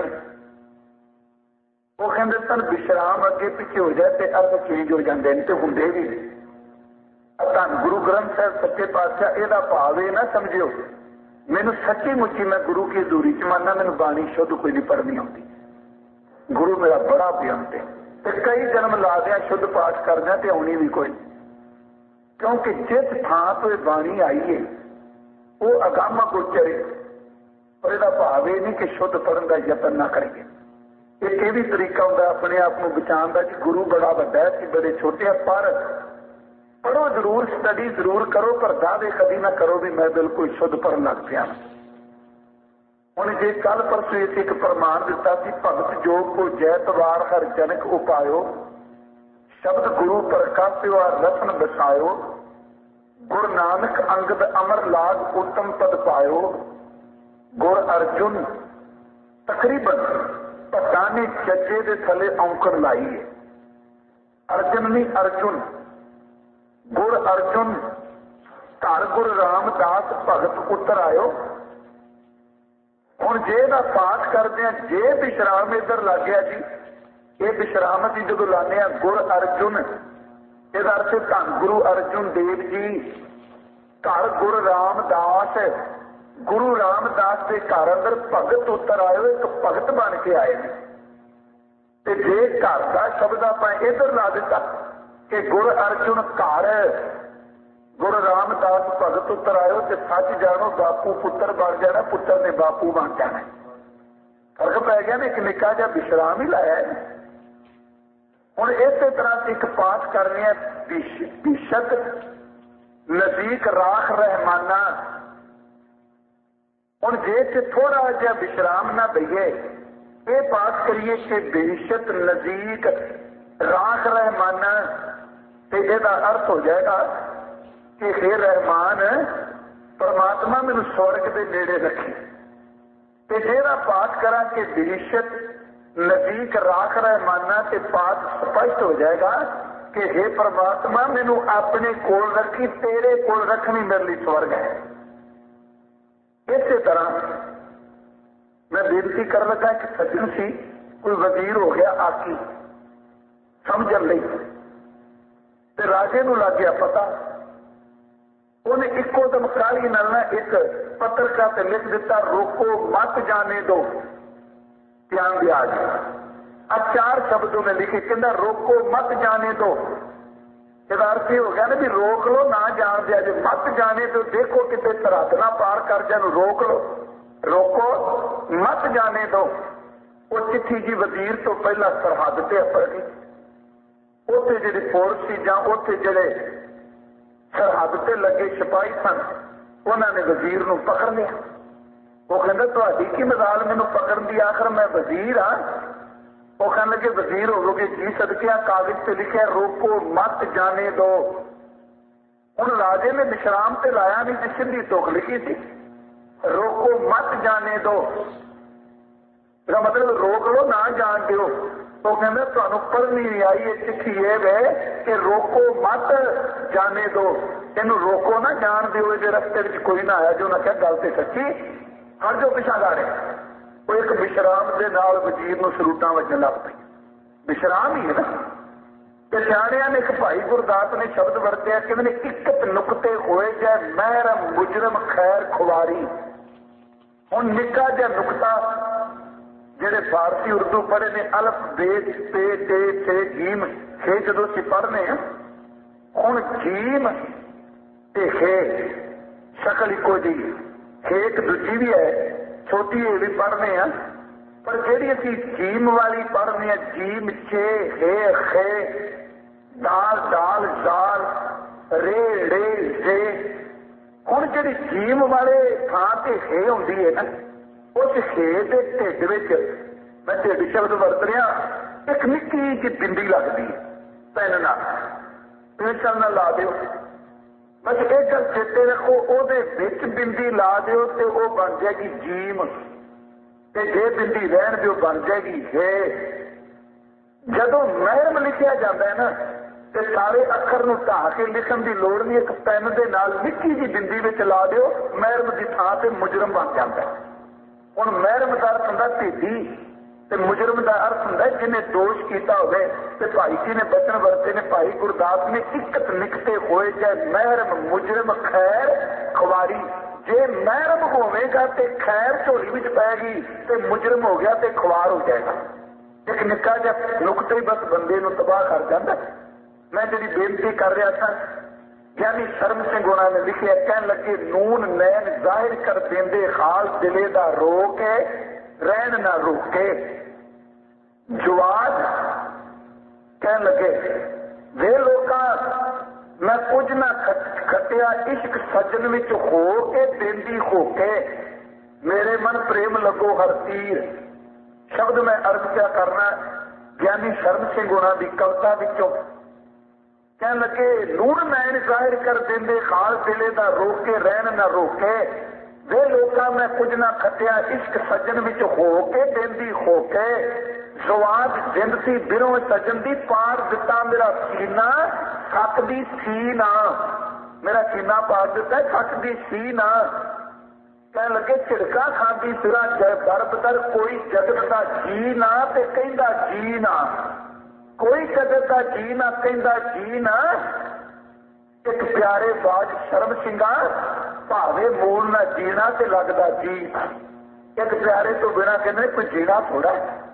वो कहंदे सन विश्राम अगे पिछे हो जाए ते अर्थ चेंज हो जाते हैं, तो हुंदे भी। धन गुरु ग्रंथ साहब सच्चे पातशाह एदा भाव ये ना समझियो मैनू सच्ची मुच्ची मैं गुरु की हजूरी च मानना, मैनू बाणी शुद्ध कोई नहीं पढ़नी आती। गुरु मेरा बड़ा बेअंत है, ते कई जन्म ला दिया शुद्ध पाठ करना ते आनी भी कोई, क्योंकि जिस थां तो बाणी आई है वो अगामा गोचर है। और यदा भाव ये नहीं कि शुद्ध पढ़न का यतन ना करिए। एक ये भी तरीका होता अपने आप को बचाने का कि गुरु बड़ा वड्डा है, बड़े छोटे हैं, पर पढ़ो जरूर, स्टडी जरूर करो, पर दावे कभी ना करो भी मैं बिल्कुल शुद्ध पढ़न लग पिया। ਹੁਣ जे कल परसों इसे एक प्रमाण दिता कि भगत जोग को जैतवार हर जनक उपायो, शब्द गुरु प्रकाश्यो रतन बसायो, गुर नानक अंगद अमर लाग उत्तम पद पायो, गुर अर्जुन तकरीबन भट्टा ने जजे के थले औंकड़ लाई है। अर्जुन नहीं अर्जुन, गुर अर्जुन घर गुरु रामदास भगत पुत्र आयो। ਹੁਣ ਜੇ ਦਾ ਪਾਠ ਕਰਦੇ ਆ, ਜੇ ਵਿਸ਼ਰਾਮ ਇੱਧਰ ਲੱਗ ਗਿਆ ਜੀ, ਇਹ ਵਿਸ਼ਰਾਮ ਅਸੀਂ ਜਦੋਂ ਲਾਉਂਦੇ ਆ ਗੁਰ ਅਰਜੁਨ, ਇਹਦਾ ਅਰਥ ਧੰਨ ਗੁਰੂ ਅਰਜੁਨ ਦੇਵ ਜੀ ਘਰ ਗੁਰੂ ਰਾਮਦਾਸ, ਗੁਰੂ ਰਾਮਦਾਸ ਦੇ ਘਰ ਅੰਦਰ ਭਗਤ ਉਤਰ ਆਏ, ਇੱਕ ਭਗਤ ਬਣ ਕੇ ਆਏ ਨੇ। ਤੇ ਜੇ ਘਰ ਦਾ ਸ਼ਬਦ ਆਪਾਂ ਇੱਧਰ ਲਾ ਦਿੱਤਾ ਕਿ ਗੁਰ ਅਰਜੁਨ ਘਰ गुरु रामदास भगत उतर आयो, तो सच जानो बापू पुत्र बन जाना, पुत्र ने बापू बन जाना। फर्क पै गया ना, एक निक्का जिहा विश्राम ही लाया है। हुण इस तरह से एक पाठ करने है, बिशक नजीक राख रहमाना। हुण जे थोड़ा जिहा विश्राम ना दईए, ये पाठ करिए कि बेशक नजीक राख रहमाना, तो इसका अर्थ हो जाएगा कि हे रहमान परमात्मा मैनू स्वर्ग के नेड़े रखी। ते जेड़ा पाठ करा कि बेशक नजीक राख रहमाना, ते पाठ स्पष्ट हो जाएगा कि हे परमात्मा मैनू अपने कोल रखी, तेरे कोल रखनी मेरे लिए स्वर्ग है। इस तरह मैं बेनती कर लगा कि सज्जन सी कोई वजीर हो गया आकी समझन लई, ਤੇ ਰਾਜੇ ਨੂੰ ਲੱਗ ਗਿਆ ਪਤਾ। ਉਹਨੇ ਇੱਕੋ ਦਮ ਕਾਹਲੀ ਨਾਲ ਨਾ ਇੱਕ ਪੱਤਰਕਾ ਤੇ ਲਿਖ ਦਿੱਤਾ, ਰੋਕੋ ਮਤ ਜਾਣੇ ਦੋ, ਧਿਆਨ ਦਿਆ ਜੀ। अब 4 शब्द में लिखे, कहता रोको मत जाने दो। ਇਹਦਾ ਅਰਥ ਇਹ ਹੋ ਗਿਆ ਨਾ ਵੀ ਰੋਕ ਲੋ, ਨਾ ਜਾਣ ਦਿਆ ਜੇ। ਮਤ ਜਾਣੇ ਤੋਂ ਦੇਖੋ ਕਿਤੇ ਸਰਹੱਦ ਨਾ ਪਾਰ ਕਰ ਜਾਣ, ਰੋਕ ਲੋ, ਰੋਕੋ ਮਤ ਜਾਣੇ ਦੋ। ਉਹ ਚਿੱਠੀ ਜੀ ਵਜ਼ੀਰ ਤੋਂ ਪਹਿਲਾਂ ਸਰਹੱਦ ਤੇ ਅਪੜ ਗਈ। ਉੱਥੇ ਜਿਹੜੇ ਫੌਜ ਸੀ ਜਾਂ ਉੱਥੇ ਜਿਹੜੇ ਸਰਹੱਦ ਤੇ ਲੱਗੇ ਸਿਪਾਹੀ ਸਨ, ਉਹਨਾਂ ਨੇ ਵਜ਼ੀਰ ਨੂੰ ਪਕੜ ਲਿਆ। ਉਹ ਕਹਿੰਦਾ ਤੁਹਾਡੀ ਕੀ ਮਜ਼ਾਲ ਮੈਨੂੰ ਪਕੜਨ ਦੀ, ਆਖਰ ਮੈਂ ਵਜ਼ੀਰ ਹਾਂ। ਉਹ कहने लगे वजीर होगे जी सदके, कागज पे लिखे रोको मत जाने दो। ਹੁਣ ਰਾਜੇ ਨੇ ਵਿਸ਼ਰਾਮ ਤੇ ਲਾਇਆ ਨਹੀਂ, ਜਿਸ ਦੀ ਤੁਕ ਲਿਖੀ ਸੀ ਰੋਕੋ ਮਤ ਜਾਣੇ ਦੋ। ਇਹਦਾ ਮਤਲਬ ਰੋਕ ਲੋ, ਨਾ ਜਾਣ ਦਿਓ। ਉਹ ਕਹਿੰਦਾ ਤੁਹਾਨੂੰ ਪੜ੍ਹਨੀ ਨਹੀਂ ਆਈ ਇਹ ਚਿੱਠੀ ਇਹ ਵੇ ਕਿ ਰੋਕੋ ਮਤ ਜਾਣੇ ਦੋ, ਇਹਨੂੰ ਰੋਕੋ ਨਾ ਜਾਣ ਦਿਓ, ਇਹਦੇ ਰਸਤੇ ਵਿੱਚ ਕੋਈ ਨਾ ਆਇਆ। ਜੋ ਨਾ ਕਿਹਾ ਗੱਲ ਤੇ ਸੱਚੀ, ਹਰ ਜੋ ਪਿਛਾ ਗਾ ਰਹੇ। ਉਹ ਇੱਕ ਵਿਸ਼ਰਾਮ ਦੇ ਨਾਲ ਵਜ਼ੀਰ ਨੂੰ ਸਰੂਟਾਂ ਵੱਜਣ ਲੱਗ ਪਈ। ਵਿਸ਼ਰਾਮ ਹੀ ਹੈ ਨਾ। ਤੇ ਸਿਆਣਿਆਂ ਨੇ ਇੱਕ ਭਾਈ ਗੁਰਦਾਸ ਨੇ ਸ਼ਬਦ ਵਰਤਿਆ, ਕਹਿੰਦੇ ਨੇ ਇਕਤ ਨੁਕਤੇ ਹੋਏ ਜਾਏ ਮਹਿਰਮ ਮੁਜਰਮ ਖੈਰ ਖੁਆਰੀ। ਹੁਣ ਨਿੱਕਾ ਜਿਹਾ ਨੁਕਤਾ, ਜਿਹੜੇ ਫਾਰਸੀ ਉਰਦੂ ਪੜ੍ਹੇ ਨੇ, ਅਲਫ ਬੇਦ ਤੇ ਤੇ ਜੀਮ ਖੇ, ਜਦੋਂ ਅਸੀਂ ਪੜ੍ਹਨੇ ਆ, ਹੁਣ ਜੀਮ ਤੇ ਖੇ ਸ਼ਕਲ ਇੱਕੋ ਜਿਹੀ, ਖੇ ਇੱਕ ਦੂਜੀ ਵੀ ਹੈ, ਛੋਟੀ ਇਹ ਵੀ ਪੜ੍ਹਨੇ ਆ, ਪਰ ਜਿਹੜੀ ਅਸੀਂ ਜੀਮ ਵਾਲੀ ਪੜ੍ਹਨੇ ਆ, ਜੀਮ ਛੇ ਹੇ ਖੇ ਦਾਲ ਦਾਲ ਜ਼ਾਲ ਰੇ ਰੇ ਰੇ। ਹੁਣ ਜਿਹੜੀ ਜੀਮ ਵਾਲੇ ਥਾਂ ਤੇ ਹੇ ਹੁੰਦੀ ਹੈ ਨਾ, ਉਸ ਹੇ ਦੇ ਢਿੱਡ ਵਿੱਚ, ਮੈਂ ਢਿੱਡ ਸ਼ਬਦ ਵਰਤ ਰਿਹਾ, ਇੱਕ ਨਿੱਕੀ ਜਿਹੀ ਬਿੰਦੀ ਲੱਗਦੀ ਹੈ ਪੈਨ ਨਾਲ, ਪੈਨਸਲ ਨਾਲ ਲਾ ਦਿਓ। ਬਸ ਇਹ ਗੱਲ ਚੇਤੇ ਰੱਖੋ, ਉਹਦੇ ਵਿੱਚ ਬਿੰਦੀ ਲਾ ਦਿਓ ਤੇ ਉਹ ਬਣ ਜਾਏਗੀ ਜੀਮ, ਤੇ ਜੇ ਬਿੰਦੀ ਰਹਿਣ ਦਿਓ ਬਣ ਜਾਏਗੀ ਹੈ। ਜਦੋਂ ਮਹਿਰਮ ਲਿਖਿਆ ਜਾਂਦਾ ਹੈ ਨਾ, ਤੇ ਸਾਰੇ ਅੱਖਰ ਨੂੰ ਢਾਹ ਕੇ ਲਿਖਣ ਦੀ ਲੋੜ ਨਹੀਂ, ਇੱਕ ਪੈਨ ਦੇ ਨਾਲ ਨਿੱਕੀ ਜਿਹੀ ਬਿੰਦੀ ਵਿੱਚ ਲਾ ਦਿਓ, ਮਹਿਰਮ ਦੀ ਥਾਂ ਤੇ ਮੁਜਰਮ ਬਣ ਜਾਂਦਾ। ਹੁਣ ਮਹਿਰਮ ਦਾ ਅਰਥ ਹੁੰਦਾ ਢੇਡੀ, ਤੇ ਮੁਜਰਮ ਦਾ ਅਰਥ ਹੁੰਦਾ ਜਿਹਨੇ ਦੋਸ਼ ਕੀਤਾ ਹੋਵੇ। ਤੇ ਭਾਈ ਜੀ ਨੇ ਬਚਨ ਵਰਤੇ ਨੇ, ਭਾਈ ਗੁਰਦਾਸ ਨੇ ਇਕਤ ਨਿਕਤੇ ਹੋਏ ਜਾਏ ਮਹਿਰਮ ਮੁਜਰਮ ਖੈਰ ਖੁਆਰੀ। ਜੇ ਮਹਿਰਮ ਹੋਵੇਗਾ ਤੇ ਖੈਰ ਝੋਲੀ ਵਿੱਚ ਪੈਗੀ, ਤੇ ਮੁਜਰਮ ਹੋ ਗਿਆ ਤੇ ਖੁਆਰ ਹੋ ਜਾਏਗਾ। ਇੱਕ ਨਿੱਕਾ ਜਿਹਾ ਨੁਕਤਾ ਹੀ ਬਸ ਬੰਦੇ ਨੂੰ ਤਬਾਹ ਕਰ ਜਾਂਦਾ। ਮੈਂ ਜਿਹੜੀ ਬੇਨਤੀ ਕਰ ਰਿਹਾ ਸਾਂ, ਗਿਆਨੀ ਸ਼ਰਮ ਸਿੰਘ ਉਹਨਾਂ ਨੇ ਲਿਖਿਆ, ਕਹਿਣ ਲੱਗੇ ਨੂਨ ਨੈਣ ਜ਼ਾਹਿਰ ਕਰ ਦਿੰਦੇ ਹਾਲ ਦਿਲੇ ਦਾ ਰੋ ਕੇ ਰਹਿਣ ਨਾ ਰੋਕੇ। ਜਵਾਦ ਕਹਿਣ ਲੱਗੇ ਵੇ ਲੋਕਾਂ, ਮੈਂ ਕੁਝ ਨਾ ਖੱਟਿਆ ਇਸ਼ਕ ਸੱਜਣ ਵਿੱਚ ਹੋ ਕੇ ਦੇਂਦੀ ਹੋ ਕੇ, ਮੇਰੇ ਮਨ ਪ੍ਰੇਮ ਲੱਗੋ ਹਰ ਤੀਰ। ਸ਼ਬਦ ਮੈਂ ਅਰਜ਼ ਕਿਆ ਕਰਨਾ ਗਿਆਨੀ ਸ਼ਰਮ ਸਿੰਘ ਉਹਨਾਂ ਦੀ ਕਵਿਤਾ ਵਿੱਚੋਂ। ਕਹਿਣ ਲੱਗੇ ਨੂਰ ਨੈਣ ਜ਼ਾਹਿਰ ਕਰ ਦਿੰਦੇ ਖਾਲ ਦਿਲੇ ਦਾ ਰੋਕੇ ਰਹਿਣ ਨਾ ਰੋਕੇ। ਵੇ ਲੋਕਾਂ, ਮੈਂ ਕੁਝ ਨਾ ਖੱਟਿਆ ਇਸ਼ਕ ਸੱਜਣ ਵਿੱਚ ਹੋ ਕੇ ਦੇਂਦੀ ਹੋ ਕੇ, ਜ਼ਵਾਦ ਜਿੰਦ ਸੀ ਬਿਰੋਂ ਸੱਜਣ ਦੀ ਪਾਰ ਦਿੱਤਾ ਮੇਰਾ ਸੀਨਾ ਸਕਦੀ ਸੀ ਨਾ। ਮੇਰਾ ਸੀਨਾ ਪਾਰ ਦਿੱਤਾ ਸਕਦੀ ਸੀ ਨਾ। ਕਹਿਣ ਲੱਗੇ ਝਿੜਕਾ ਖਾਂਦੀ ਫਿਰਾਂ ਦਰਬ ਦਰ, ਕੋਈ ਜਗਤ ਦਾ ਜੀ ਨਾ ਤੇ ਕਹਿੰਦਾ ਜੀ ਨਾ। ਕੋਈ ਜਗਤ ਦਾ ਜੀ ਨਾ ਕਹਿੰਦਾ ਜੀ ਨਾ। ਇੱਕ ਪਿਆਰੇ ਬਾਜ ਸ਼ਰਮ ਸਿੰਘਾ, ਭਾਵੇਂ ਮੂਲ ਨਾ ਜੀਣਾ ਤੇ ਲੱਗਦਾ ਜੀ। ਇੱਕ ਪਿਆਰੇ ਤੋਂ ਬਿਨਾ ਕਹਿੰਦੇ ਕੋਈ ਜੀਣਾ ਥੋੜਾ।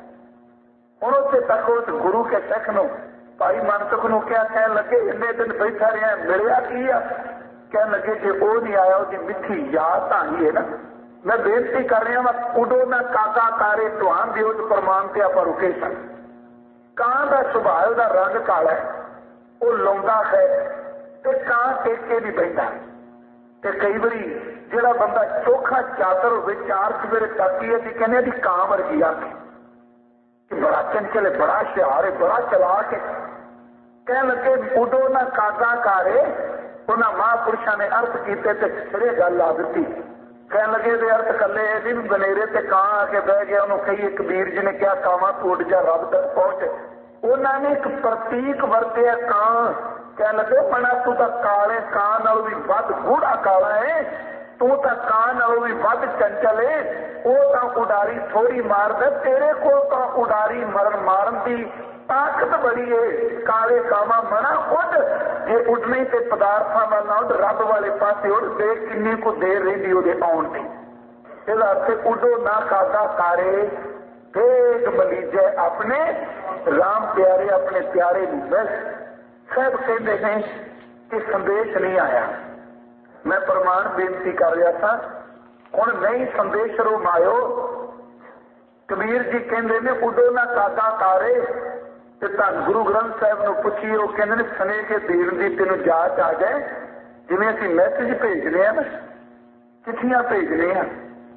ਹੁਣ ਉੱਥੇ ਤੱਕ ਉਸ ਗੁਰੂ ਕੇ ਸਿੱਖ ਨੂੰ, ਭਾਈ ਮਨਸੁਖ ਨੂੰ ਕਿਹਾ, ਕਹਿਣ ਲੱਗੇ ਇੰਨੇ ਦਿਨ ਬੈਠਾ ਰਿਹਾ, ਮਿਲਿਆ ਕੀ ਆ? ਕਹਿਣ ਲੱਗੇ ਜੇ ਉਹ ਨਹੀਂ ਆਇਆ, ਉਹਦੀ ਮਿੱਠੀ ਯਾਦ ਤਾਂ ਹੀ ਹੈ ਨਾ। ਮੈਂ ਬੇਨਤੀ ਕਰ ਰਿਹਾ ਵਾਂ, ਉਡੋ ਨਾ ਕਾਕਾ ਕਾਰੇ ਤੁਹਾਨ ਦਿਓ ਪ੍ਰਮਾਣ ਤੇ ਆਪਾਂ ਰੁਕੇ ਸਨ। ਕਾਂ ਦਾ ਸੁਭਾਅ ਦਾ ਰੰਗ ਕਾਲਾ ਹੈ, ਉਹ ਲਾਉਂਦਾ ਹੈ ਤੇ ਕਾਂ ਟੇਕੇ ਨਹੀਂ ਬੈਠਾ। ਤੇ ਕਈ ਵਾਰੀ ਜਿਹੜਾ ਬੰਦਾ ਚੋਖਾ ਚਾਤਰ ਹੋਵੇ, 4 ਸਵੇਰੇ ਤਾਕੀ ਹੈ, ਕਹਿੰਦੇ ਦੀ ਕਾਂ ਵਰਗੀ ਆ ਕਿ ਬੜਾ ਚੰਚਲ ਹੈ, ਬੜਾ ਹੁਸ਼ਿਆਰ ਹੈ, ਬੜਾ ਚਲਾਕ ਹੈ। ਕਹਿਣ ਲੱਗੇ ਉਡੋ ਨਾ ਕਾਕਾ ਕਾਰੇ, ਉਹਨਾਂ ਮਹਾਂਪੁਰਸ਼ਾਂ ਨੇ ਅਰਥ ਕੀਤੇ ਤੇ ਸਿਰੇ ਗੱਲ ਲਾ ਦਿੱਤੀ। ਕਹਿਣ ਲੱਗੇ ਦੇ ਅਰਥ ਕੱਲੇ ਇਹਦੀ ਵੀ ਬਨੇਰੇ ਤੇ ਕਾਂ ਆ ਕੇ ਬਹਿ ਗਿਆ, ਉਹਨੂੰ ਕਹੀਏ ਕਬੀਰ ਜੀ ਨੇ ਕਿਹਾ ਕਾਵਾਂ ਤੂੰ ਉੱਡ ਜਾ ਰੱਬ ਤੱਕ ਪਹੁੰਚ। ਉਹਨਾਂ ਨੇ ਇੱਕ ਪ੍ਰਤੀਕ ਵਰਤਿਆ ਕਾਂ। ਕਹਿਣ ਲੱਗੇ ਮਣਾ ਤੂੰ ਤਾਂ ਕਾਲੇ ਕਾਂ ਨਾਲ ਵੀ ਵੱਧ ਗੂੜਾ ਕਾਲਾ ਹੈ। तू तो ਕਾਂ नालों भी वध चंचल है, वो तो उडारी थोड़ी मारदा, तेरे को तो उडारी मारन की ताकत बड़ी है। काले कामा मना उड, जे उडने ते पदार्थां वाल ना उड, रब वाले पासे उड, देख किन्नी को देर रहिंदी उहदे आउण दी। इहदा अर्थ उडो ना कादा कारे भेग मलीजे अपने राम प्यारे, अपने प्यारे नूं बस। सब कहते हैं कि संदेश नहीं आया। मैं प्रमाण बेनती कर रहा था, हुण नहीं संदेश रुमायो। कबीर जी कहते ने उडो ना कादा कारे, ते धन गुरु ग्रंथ साहिब नूं पुछिए, वो कहते ने सने के दीन दी तेनों जाच आ जाए। जिवें असीं मैसेज भेजने हैं ना, चिट्ठियां भेजने हैं,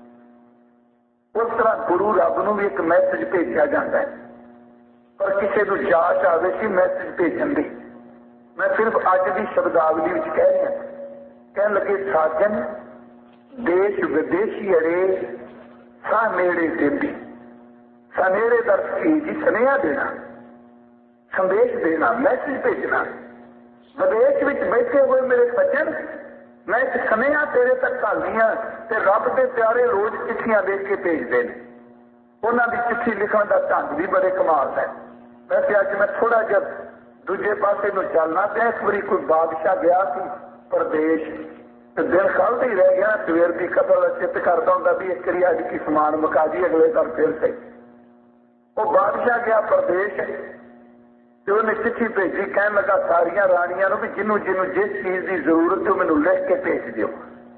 उस तरह गुरु रब नूं भी एक मैसेज भेजा जाता है। पर किसी नूं जाच आवे सी मैसेज भेजण दी। मैं सिर्फ अज की शब्दावली विच कह रहा, कह लगे साजन देश विदेशी अड़े सा नेड़े देंदी। सनेड़े दर्श की जी सनेहा देना, संदेश देना, मैसेज भेजना। विदेश विच बैठे हुए मेरे सज्जन, मैं एक सनेहा तेरे तक घालनी हाँ, ते रब दे प्यारे रोज चिट्ठियां देख के भेजते हैं। उन्हां दी चिट्ठी लिखण दा ढंग भी बड़े कमाल है। वैसे अज मैं थोड़ा जिहा दूजे पासे नूं चलना पिया। एक बारी कोई बादशाह गया सी प्रदेश, दिन कल ही रह गया, सवेर की कतल चित करता हूं भी एक बारी अज की समान मुका दी, अगले दिन फिर से। वो बादशाह गया प्रदेश, तो उन्हें चिट्ठी भेजी, कहन लगा सारिया रानियां भी जिन्हों जिन्हों जिस चीज की जरूरत है मैनू लिख के भेज दिओ।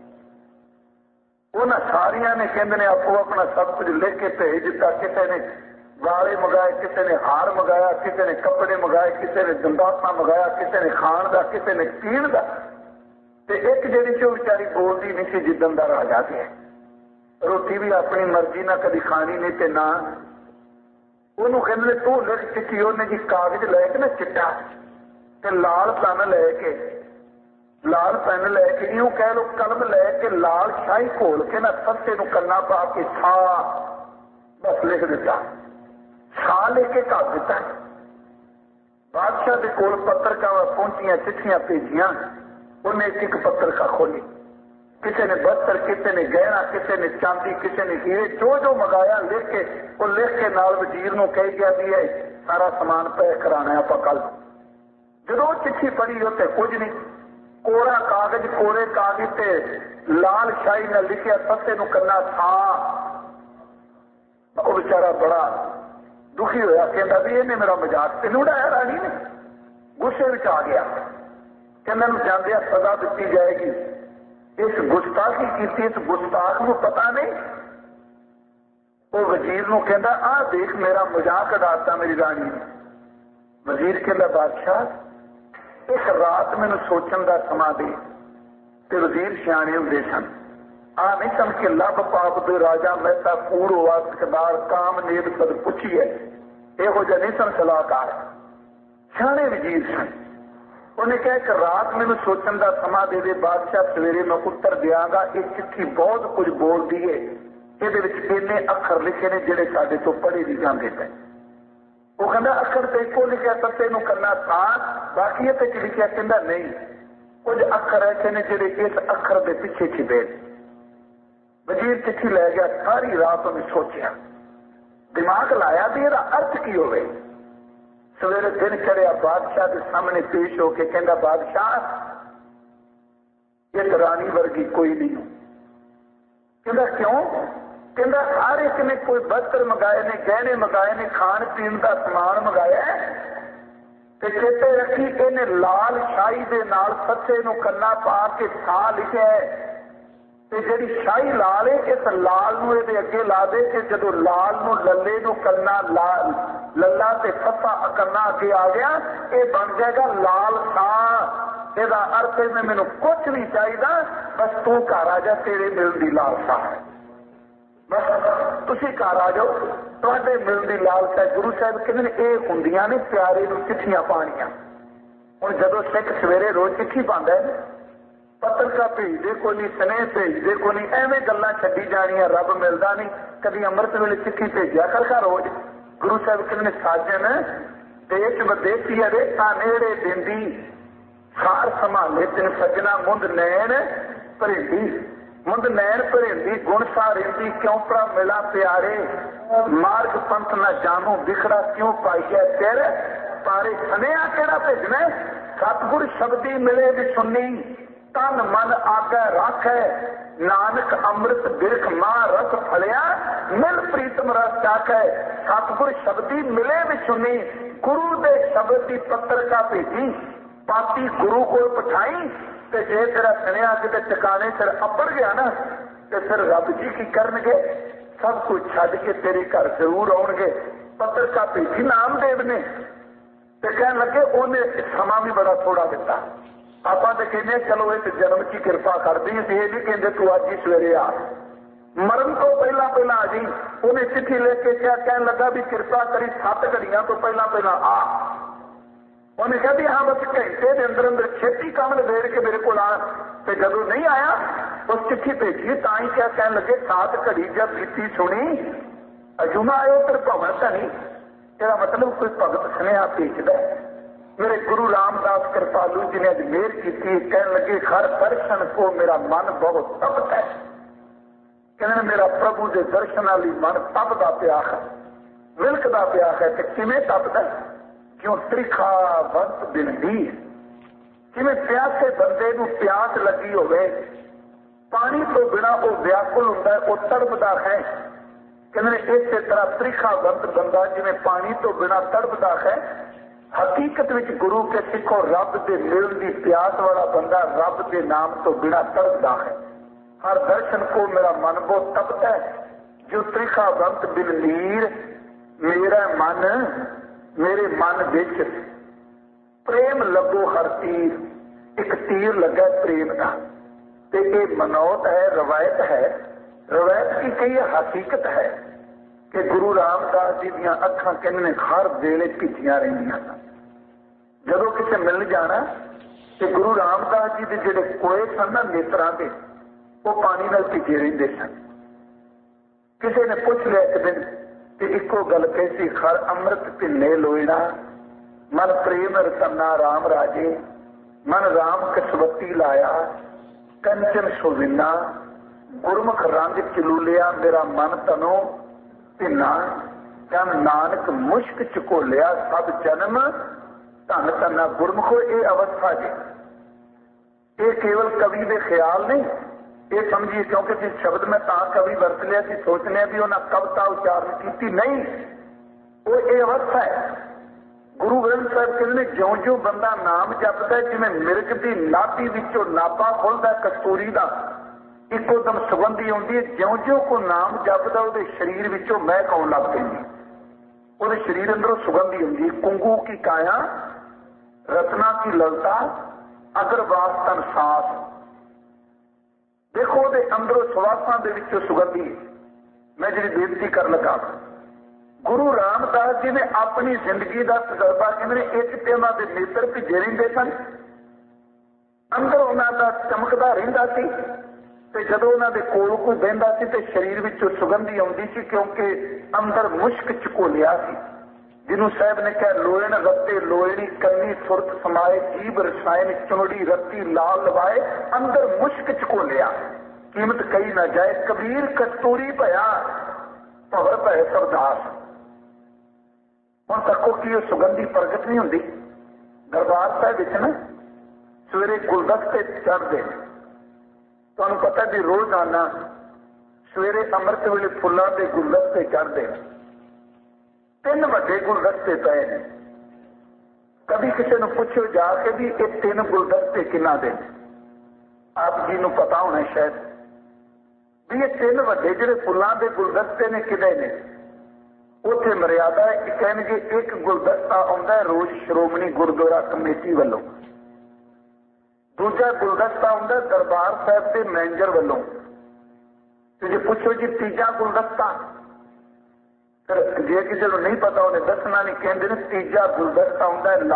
उन्हें सारिया ने कहते ने आपो अपना सब कुछ लिख के भेज दिता। किसी ने वाले मंगाए, किसी ने हार मंगाया, किसी ने कपड़े मंगाए, किसी ने दंदासा मंगाया, किसी ने खाण का, किसी ने पीण का। ते एक जिहड़ी सी बेचारी बोलती नहीं सी जिदन दा राजा थे। रोटी भी अपनी मर्जी ना कभी खानी नहीं ते ना ਉਹਨੂੰ ਕਹਿੰਦੇ ਤੂੰ ਲਿਖ ਚਿੱਠੀ। ਉਹਨੇ ਜੀ ਕਾਗਜ਼ ਲੈ ਕੇ ਨਾ ਚਿੱਟਾ ਤੇ ਲਾਲ ਪੈਨ ਲੈ ਕੇ, ਲਾਲ ਪੈਨ ਲੈ ਕੇ ਇਉਂ ਕਹਿ ਲੋ ਕਲਮ ਲੈ ਕੇ ਲਾਲ ਸ਼ਾਹੀ ਘੋਲ ਕੇ ਨਾ ਸੱਸੇ ਨੂੰ ਕੰਨਾ ਪਾ ਕੇ ਛਾ ਬਸ ਲਿਖ ਦਿੱਤਾ। ਛਾ ਲੈ ਕੇ ਘੱਲ ਦਿੱਤਾ। ਬਾਦਸ਼ਾਹ ਦੇ ਕੋਲ ਪੱਤਰਕਾਵਾਂ ਪਹੁੰਚੀਆਂ, ਚਿੱਠੀਆਂ ਭੇਜੀਆਂ। ਉਹਨੇ ਇੱਕ ਇੱਕ ਪੱਤਰਕਾ ਖੋਲੀ। किसी ने बस्तर, किसी ने गहना, किसी ने चांदी, किसी ने हीरे, जो जो मंगाया लिख के, वो लिख के नाल वजीर नूं कह गया भी है सारा समान पैक कराना है आपां कल। जो चिट्ठी पढ़ी उत्ते कुछ नहीं, कोरा कागज, कोरे कागज ते लाल शाही ने लिखिया सत्ते नूं कन्ना था। वो बेचारा बड़ा दुखी होया, कहता भी इन्हें मेरा मजाक ते नहीं उड़ाया। रानी ने गुस्से विच आ गया, कहना नूं जांदिया सजा दित्ती जाएगी। इस गुस्ताखी की, इस गुस्ताख को पता नहीं। वो वजीर नूं कहंदा आ देख मेरा मजाक उड़ाता मेरी रानी ने। वजीर कहंदा बादशाह इस रात मैनूं सोचण दा समा दे। ते वजीर सियाणे हुंदे सन, आ नहीं सन कि लब पाप दे राजा महता पूर वासकदार काम नेब सद पुछी है। इहो जिहा नहीं सन सलाहकार, सियाणे वजीर सन। उन्हें कहा कि रात मैनू सोचण का समा दे दे बादशाह, सवेरे मैं उत्तर देंगा। ये चिट्ठी बहुत कुछ बोलती है, ये इन्ने अखर लिखे ने जिहड़े साडे तो पढ़े नहीं जाते पे। वो कहता अखर तो एको लिखा सत्ते नूं करना था, बाकी ये लिखा कहता नहीं। कुछ अखर ऐसे ने जिहड़े इस अखर के पिछे छिपे। वजीर चिट्ठी लै गया, सारी रात उन्हें सोचा, दिमाग लाया भी इसका अर्थ की होवे। सवेरे दिन चढ़िया, बादशाह के सामने पेश होके कहता बादशाह इस रानी वर्गी कोई नहीं। कहता क्यों? कहता हर एक ने कोई वस्त्र मंगाए ने, गहने मंगाए ने, खाण पीण का समान मंगाया। ते चेते रखी इन्हें लाल शाही दे नाल सत्से नूं कन्ना पा के था लिखिया है। ते जिहड़ी शाही लाल है, इस लाल नूं इहदे अगे ला दे कि जदों लाल नूं लल्ले नूं कन्ना लाल लल्ला ते फसा कन्ना अगे आ गया, ये बन जाएगा लाल शाह। ਇਹਦਾ अर्थ है मैनू कुछ नहीं चाहिए, बस तू घर आ जा, तेरे मिलण दी लालसा है। बस तुसीं घर आ जाओ, तुहाडे मिलण दी लालसा। गुरु साहब कहंदे ने ये हुंदियां ने प्यारे नूं चिट्ठियां पाणियां। हुण जदों सिख सवेरे रोज चिट्ठी पांदा है, पत्रका भेजदे कोई नहीं, स्नेह भेजदे कोई नहीं, एवें गल्लां छड्डी जाणियां, रब मिलदा नहीं। कभी अमृत वेले चिट्ठी भेजिया कर रोज। गुरु साहब कहंदे साजन देश विदेशी अरे नेड़े दिंदी सार संभाले तिन सजना मुंद नैन भरेंदी। मुंद नैन भरेंदी गुण सारेंदी क्यों भरा मिला प्यारे मार्ग पंथ न जानू बिखड़ा क्यों पाइया तेरे पारे सनेहा केड़ा भेजना सतगुर शब्दी मिले भी सुनी तन मन आगे रख है नानक अमृत बिरख मां रस फलिया मिल प्रीतम रस चाक है सतगुर शब्दी मिले भी सुनी गुरु दे शब्द की पत्रिका भेजी पापी गुरु को पठाई ते जे तेरा सुनिया किते टिकाने सिर अब्बड़ गया ना ते फिर रब जी की करनगे सब कुछ छड्ड के तेरे घर जरूर आउणगे। पत्रिका भेजी नामदेव ने ते कहन लगे उन्हें समा भी बड़ा थोड़ा दिता ਆਪਾਂ तो कहने चलो इस जन्म की कृपा कर दी ये नहीं कहते तू अज ही सवेरे आ मरण तो पहला पहला आ जी। उन्हें चिट्ठी लेके क्या कहन लगा भी कृपा करी 7 घड़ियां तो पहला पहला आ। उन्हें कहा भी हाँ बस घंटे के अंदर अंदर छेती काम निबेड़ के मेरे को आ तो जदों नहीं आया उस चिट्ठी भेजी ताई क्या कहन लगे 7 घड़ी जब बीती सुनी अजुमा आयो तेरे भवन धनी तेरा मतलब कोई भगत सुनेहा भेजदा मेरे गुरु रामदास कृपालू जी ने अज मेहर की कहने लगे हर दर्शन को मेरा मन बहुत तपता है कहने मेरा प्रभु के दर्शन वाली मन तपदा पिया है विलकदा पिया है तो किवें तपदा क्यों त्रिखा वंत बिन नीर किवें प्यासे बंदे नूं प्यास लगी होवे पानी तो बिना वो व्याकुल हुंदा है वो तड़पदा है कहने इस तरह त्रिखा वंत बंदा जिवें पानी तो बिना तड़पदा है हकीकत विच गुरु के सिखो रब के मिलन की प्यास वाला बंदा रब के नाम तो बिना तड़पदा है। हर दर्शन को मेरा मन बहुत तपता है जो त्रिखा वंत बिन नीर मेरा मन मेरे मन विच प्रेम लगो हर तीर एक तीर लगा प्रेम का ते ये मनौत है रवायत की कई हकीकत है कि गुरु रामदास जी दियां अखां कहने हर वेले भिजियां रहिंदियां सन। जदों किसे मिल जाना तो गुरु रामदास जी के जिहड़े कोए सन ना नेत्रां दे वो पानी नाल भिजे रहिंदे सन। किसी ने पूछ लिया एक दिन कि इको गल कैसी खर अमृत भिन्ने लोईना मन प्रेम रतना राम राजे मन राम कसवती लाया कंचन सुविना गुरमुख रंग चलूलिया मेरा मन तनो भिन्ना जन नानक मुश्क चकोलिया सब जन्म धन धना गुरमुखो ये अवस्था जी ये केवल कवि के ख्याल नहीं ये समझिए क्योंकि जिस शब्द में ता कवि वरत लिया कि सोचने भी उन्हें कविता उच्चारण की नहीं वो ये अवस्था है। गुरु ग्रंथ साहब कहते ज्यों ज्यों बंदा नाम जपदा है जिवें मिर्ग की नाभि विचों नापा खुलदा कस्तूरी का इकोदम सुगंधी आउंदी है ज्यों ज्यों को नाम जपदा उहदे शरीर विचों महक आउण लग पैंदी उहदे शरीर अंदरों सुगंधी आउंदी है। कुंगू की काया रत्ना की ललता अगरवास तन सांस देखो उहदे अंदरों सवासां दे विचों सुगंधी मैं जिहड़ी बेनती कर लगा गुरु रामदास जी ने अपनी जिंदगी का तजर्बा कहने एक ते उन्हां दे नेत्र भिजे रहिंदे सन अंदर उन्हां दा चमकदा रहिंदा सी ते जदों उन्हां दे कोल कोई बहिंदा सी ते शरीर विचों सुगंधी आउंदी सी क्योंकि अंदर मुश्क चकोलिया सी जिन्हों साहब ने कहा लोयन रत्ते लोयनी कन्नी सुरत समाए जीव रसायन चुनड़ी रत्ती लाल लवाए अंदर मुश्क चकोलिया कीमत कही ना जाए कबीर कस्तूरी भया भवर भय सरदास हम तको कि सुगंधी प्रगट नहीं होंगी दरबार साहब ना सवेरे गुलदस्ते चढ़ते तुहानूं पता भी रोजाना सवेरे अमृत वेले फुल्लां दे गुलदस्ते चढ़ते 3 वड्डे गुलदस्ते पे ने कभी किसी ने पूछो जाके भी ये 3 गुलदस्ते किन्ना दे आप जी नूं पता होना शायद भी ये 3 वड्डे जिहड़े फुल्लां दे गुलदस्ते ने किदे ने उत्थे मर्यादा कहणगे एक गुलदस्ता आउंदा है रोज श्रोमणी गुरुद्वारा कमेटी वालों दूजा गुलदस्ता आउंदा दरबार साहब के मैनेजर वालों ते जे पुछो जी तीजा गुलदस्ता जे किसी को नहीं पता उन्हें दसना नहीं कहते तीजा गुलदस्ता आउंदा है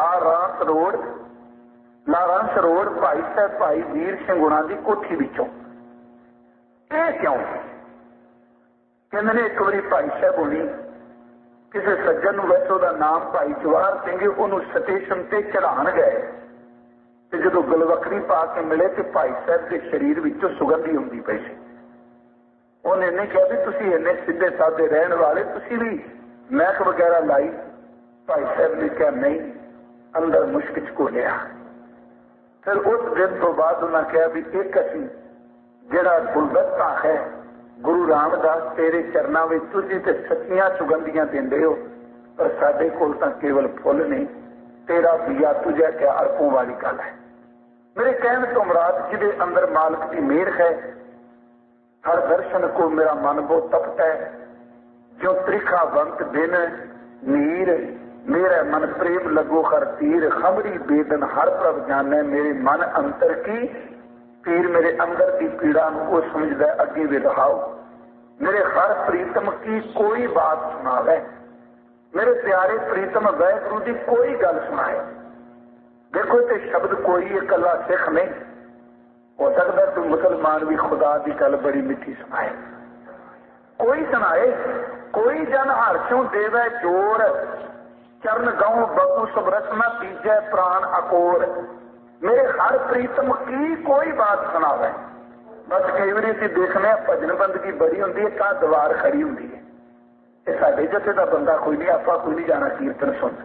लारांस रोड भाई साहब भाई वीर सिंह हुणां दी कोठी विचों ये क्यों कहते एक बारी भाई साहब होनी किसी सज्जन वैसे वह नाम भाई जवाहर सिंह उन्होंने स्टेशन से चढ़ान गए ਤੇ ਜਦੋਂ ਗਲਵਕੜੀ ਪਾ ਕੇ ਮਿਲੇ ਤੇ ਭਾਈ ਸਾਹਿਬ ਦੇ ਸਰੀਰ ਵਿੱਚੋਂ ਸੁਗੰਧੀ ਹੁੰਦੀ ਪਈ ਸੀ। ਉਹਨੇ ਨਹੀਂ ਕਿਹਾ ਵੀ ਤੁਸੀਂ ਇੰਨੇ ਸਿੱਧੇ ਸਾਦੇ ਰਹਿਣ ਵਾਲੇ, ਤੁਸੀਂ ਵੀ ਮਹਿਕ ਵਗੈਰਾ ਲਾਈ। ਭਾਈ ਸਾਹਿਬ ਨੇ ਕਿਹਾ ਨਹੀਂ, ਅੰਦਰ ਮੁਸ਼ਕ ਚ ਘੋਲਿਆ। ਫਿਰ ਉਸ ਦਿਨ ਤੋਂ ਬਾਅਦ ਉਹਨਾਂ ਕਿਹਾ ਵੀ ਇੱਕ ਅਸੀਂ ਜਿਹੜਾ ਗੁਲਦਸਤਾ ਹੈ ਗੁਰੂ ਰਾਮਦਾਸ ਤੇਰੇ ਚਰਨਾਂ ਵਿੱਚ ਤੁਸੀਂ ਤੇ ਸੱਚੀਆਂ ਸੁਗੰਧੀਆਂ ਦਿੰਦੇ ਹੋ, ਪਰ ਸਾਡੇ ਕੋਲ ਤਾਂ ਕੇਵਲ ਫੁੱਲ ਨਹੀਂ, ਤੇਰਾ ਦੀਆ ਤੁਝੇ ਕਿਆ ਅਰਪੋਂ ਵਾਲੀ ਗੱਲ ਹੈ। मेरे कहने तो मुराद जिदे अंदर मालिक की मेहर है, हर दर्शन को मेरा मन वो तपता है, जो त्रिखा वंत दिन नीर मेरा मन प्रेम लगो हर तीर, खबरी बेदन हर प्रभ जाने मेरे मन अंतर की पीर, मेरे अंदर की पीड़ा वो समझदा अगे भी रहाओ, मेरे हर प्रीतम की कोई बात सुनावे, मेरे प्यारे प्रीतम वाहिगुरू की कोई गल सुनाए। देखो ये शब्द कोई इकला सिख नहीं हो सकता, तो मुसलमान भी खुदा की गल बड़ी मिठी सुनाए, कोई सुनाए, कोई जन हर्षों देवे जोर, चरण गाँव बकू सब रसना तीजे प्राण अकोर, मेरे हर प्रीतम की कोई बात सुनावे। बस कई बार असीं देखने भजन बंदगी बड़ी होंदी है, कहाँ दीवार खड़ी होंदी है, ये साडे जथे दा बंदा कोई नहीं, आपां कोई नहीं जाना कीर्तन सुन।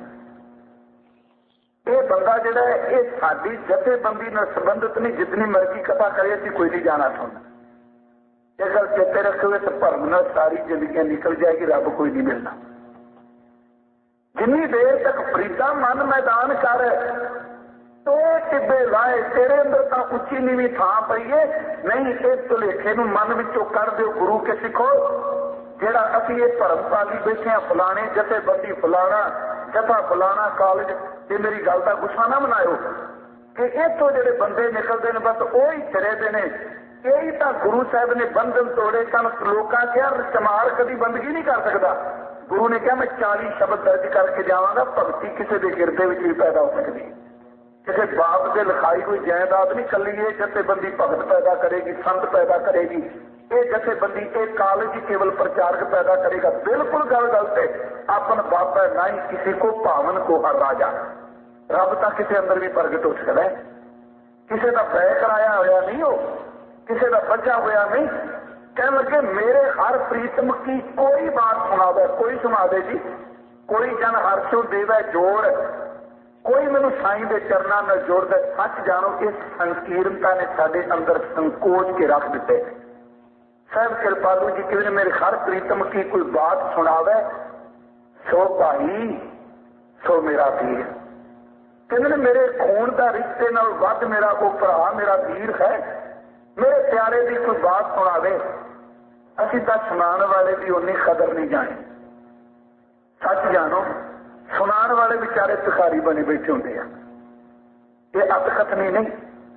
ये बंदा जिहड़ा है ये साडी जथेबंदी नाल संबंधित नहीं, जितनी मर्जी कथा करे असीं कोई नहीं जाना सुन। ये गल चेते रखो, इस भरम नाल सारी जिंदगी निकल जाएगी, रब कोई नहीं मिलना। जिन्नी देर तक फरीदा मन मैदान कर तो टिब्बे लाए, तेरे अंदर तो उच्ची नीवी थां पई है, नहीं इस भुलेखे नूं मन विचों कर दिओ गुरु के सिखो। जिहड़ा असीं ये भरम पाली बैठे हैं, फलाने जथेबंदी फलाना जथा फलाना कॉलेज, ये मेरी गल का गुस्सा ना मनाओ कि इतों जो बंदे निकलते हैं बस वो ही चले ने, यही तो गुरु साहब ने बंधन तोड़े सन। लोगों क्या चमार कभी बंदगी नहीं कर सकता, गुरु ने कहा मैं 40 शब्द दर्ज करके जावांगा, भगती किसी के गिरदे में भी पैदा हो सकती, किसी बाप से लिखाई कोई जायदाद नहीं, कली ये जथेबंदी भगत पैदा करेगी, संत पैदा करेगी, ये जथेबंदी एक कॉलेज ही केवल प्रचारक पैदा करेगा। बिल्कुल गल गलत है। अपन बाबा ना ही किसी को पावन को हर राजा, रब तो किसी अंदर भी प्रगट हो सकता है, किसी का बैग कराया होया नहीं हो, किसी का बचा होया नहीं। कह लगे मेरे हर प्रीतम की कोई बात सुना दे, कोई सुना दे जी, कोई जन हर्षों देवे जोड़, कोई मैनू साईं दे चरना में जोड़ दे। सच जानो इस संकीर्णता ने साडे अंदर संकोच के रख दिते। साहब कृपालू जी कहते मेरे हर प्रीतम की कोई बात सुनावे, सो भाई सो मेरा वीर, कहते मेरे खून का रिश्ते नाल वध मेरा वो भरा मेरा वीर है, मेरे प्यारे की कोई बात सुनावे। असीं तां सुनाने वाले की उन्नी कदर नहीं जाने। सच जानो सुनाने वाले बेचारे भिखारी बने बैठे होंगे, ये अतकथनी नहीं।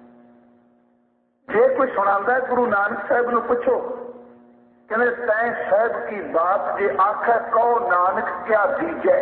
जे कोई सुनाता है गुरु नानक साहब नूं पुछो, कहते तैं साहब की बात जे आखै कहो नानक क्या दीजै।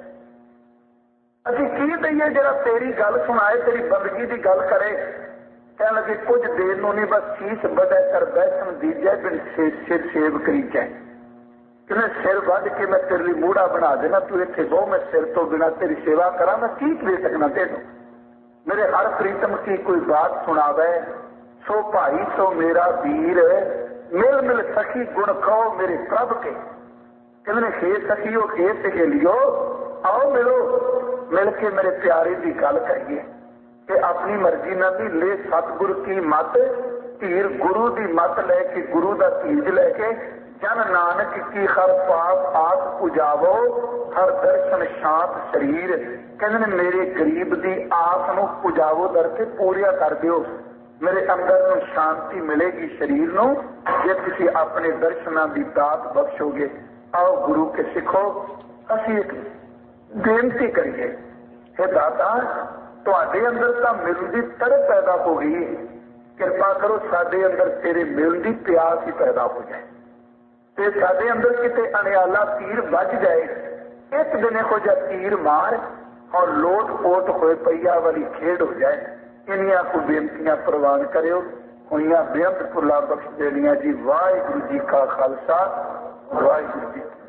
असीं की दईए जरा तेरी गल सुनाए, तेरी बंदगी की गल करे। कह लगे कुछ देर नूं नहीं बस शीश बदै कर बैसन दीजै, बिन सिर सेव करीजै। कहते सिर वध के मैं तेरे लिए मूड़ा बना देना, तू इत्थे बहु, मैं सिर तो बिना तेरी सेवा करा, मैं की दे सकना तेनों। मेरे हर प्रीतम की कोई बात सुनावे, सो भाई सो मेरा वीर, मिल मिल सखी गुण कहो मेरे प्रभ के। कहते हे सखियो हे सहेलियो आओ मिलो, मिल के मेरे प्यारे की गल करिए कि अपनी मर्जी ना भी ले सतगुरु की मत, धीर गुरु की मत लैके गुरु का धीज लैके जन नानक की हर पाप आस पुजावो, हर दर्शन शांत शरीर। कहते मेरे गरीब की आस नूं पुजावो, दर के पूरिया कर दिओ, मेरे अंदर नूं शांति मिलेगी शरीर नूं जे तुसीं अपने दर्शनां की दात बख्शोगे। आओ गुरु के सिखो। असीं एक बेनती करिए, हे दाता तुहाडे अंदर तां मिलन दी तड़प पैदा हो गई है, कृपा करो साडे अंदर तेरे मिलन दी प्यास ही पैदा हो जाए, ते साडे अंदर किते अनियाला तीर बज जाए। एक दिन इहो जिहा तीर मार और लोट पोट होए पईया वाली खेड हो जाए। इन्नियां को बेनतियां प्रवान करियो, होइयां बेअंत भुला बख्श देनियां जी। वाहिगुरू जी का खालसा, वाहिगुरू जी।